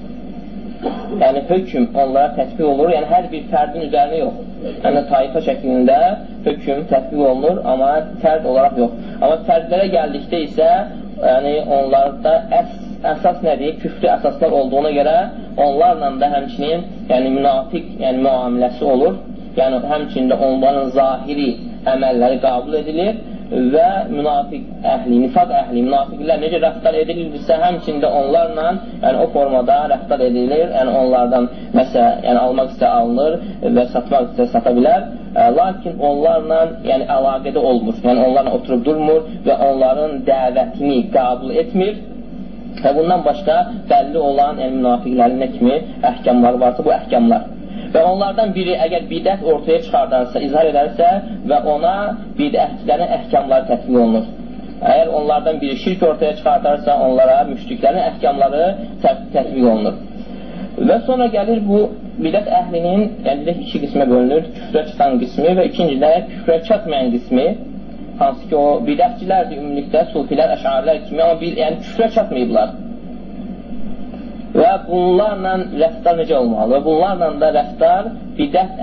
yəni hökm onlara tətbiq olur. Yəni hər bir fərdin üzərinə yox. Yəni tayfa şəklində hökm tətbiq olunur, amma fərd olaraq yox. Amma fərdlərə gəldikdə isə yəni onlarda əsas nədir? Küfrü əsaslar olduğuna görə onlarla da həmçinin yəni münafiq yəni müamiləsi olur. Yəni həmçində onların zahiri əməlləri qəbul edilir və münafiq əhli, nifaq əhli, münafiqlər necə rəftar edilirsə, həmçində onlarla yəni, o formada rəftar edilir. Yəni onlardan məsələn, yəni, almaq istə alınır və satmaq istə sata bilər. Lakin onlarla yəni, əlaqədə olmur. Yəni onlarla oturub durmur və onların dəvətini qəbul etmir. Və bundan başqa bəlli olan yəni, münafiqlərin nə kimi əhkamları varsa, bu əhkamlar. Və onlardan biri əgər bidət ortaya çıxardarsa, izhar edərsə və ona bidətçilərin əhkamları tətbiq olunur. Əgər onlardan biri şirk ortaya çıxardarsa, onlara müşriklərin əhkamları tətbiq olunur. Və sonra gəlir bu bidət əhlinin, yəni iki qismə bölünür, küfrə çıxan qismi və ikincidə küfrə çatmayan qismi, hansı ki o bidətçilərdir ümumilikdə, sufilər, əşarilər kimi, amma yəni küfrə çatmayıblar. Və bunlarla rəftar necə olmalı? Bunlarla da rəftar bidət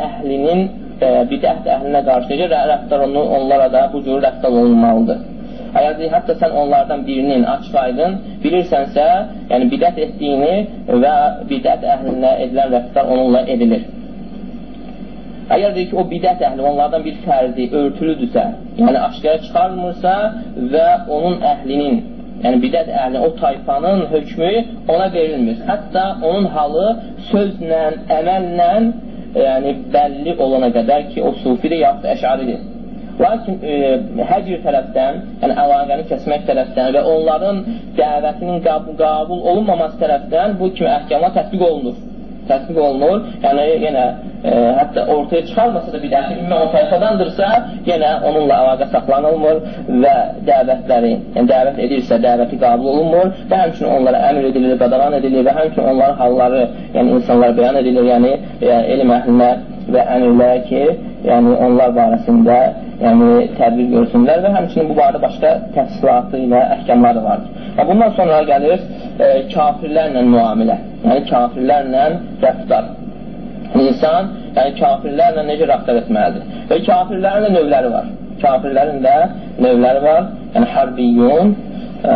əhlinə qarşı necə rəftar olunur, onlara da bu cür rəftar olunmalıdır. Əgər hətta sən onlardan birinin açıq aydın bilirsənsə, yəni bidət etdiyini və bidət əhlinə edilən rəftar onunla edilir. Əgər deyir ki, o bidət əhli onlardan bir fərdi, örtülüdürsə, yəni aşkara çıxarmırsa və onun əhlinin yəni bidət əhli, o tayfanın hökmü ona verilmir. Hətta onun halı sözlə, əməllə yəni bəlli olana qədər ki, o sufidir yaxud əşaridir. Lakin hər bir tərəfdən, yəni əlaqəni kəsmək tərəfdən və onların dəvətinin qəbul olunmaması tərəfdən bu kimi əhkamlar tətbiq olunur. Yəni yenə hətta ortaya çıxarmasa da bidəti ümumi o tayfadandırsa, yenə onunla əlaqə saxlanılmır və dəvətləri, yəni dəvət edirsə, dəvəti qəbul olunmur və həmçinin onlara əmr edilir, qadağan edilir və həmçinin onların halları, yəni insanlar bəyan edilir, yəni elm əhlinə və əmirlərə ki, yəni onlar barəsində yəni tədbir görsünlər və həmçinin bu barədə başqa təfsilatı ilə əhkamları vardır. Və bundan sonra gəlir kafirlərlə müamilə, yəni kafirlərlə rəftar. İnsan, yəni kafirlərlə necə rəftar etməlidir? Və kafirlərin də növləri var. Kafirlərin də növləri var, yəni hərbiyyun,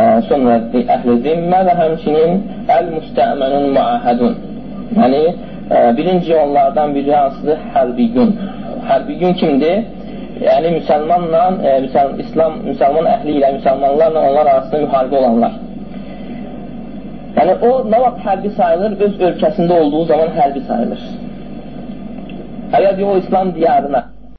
sonra əhl-i zimmə və həmçinin əl-müstəmənun muahədun. Yəni Birinci onlardan biri hansıdır? Hərbi-gün. Hərbi-gün kimdir? Yəni müsəlman əhli ilə, müsəlmanlarla onlar arasında müharibə olanlar. Yəni o nə vaxt hərbi sayılır? Öz ölkəsində olduğu zaman hərbi sayılır. Əgər o İslam diyarına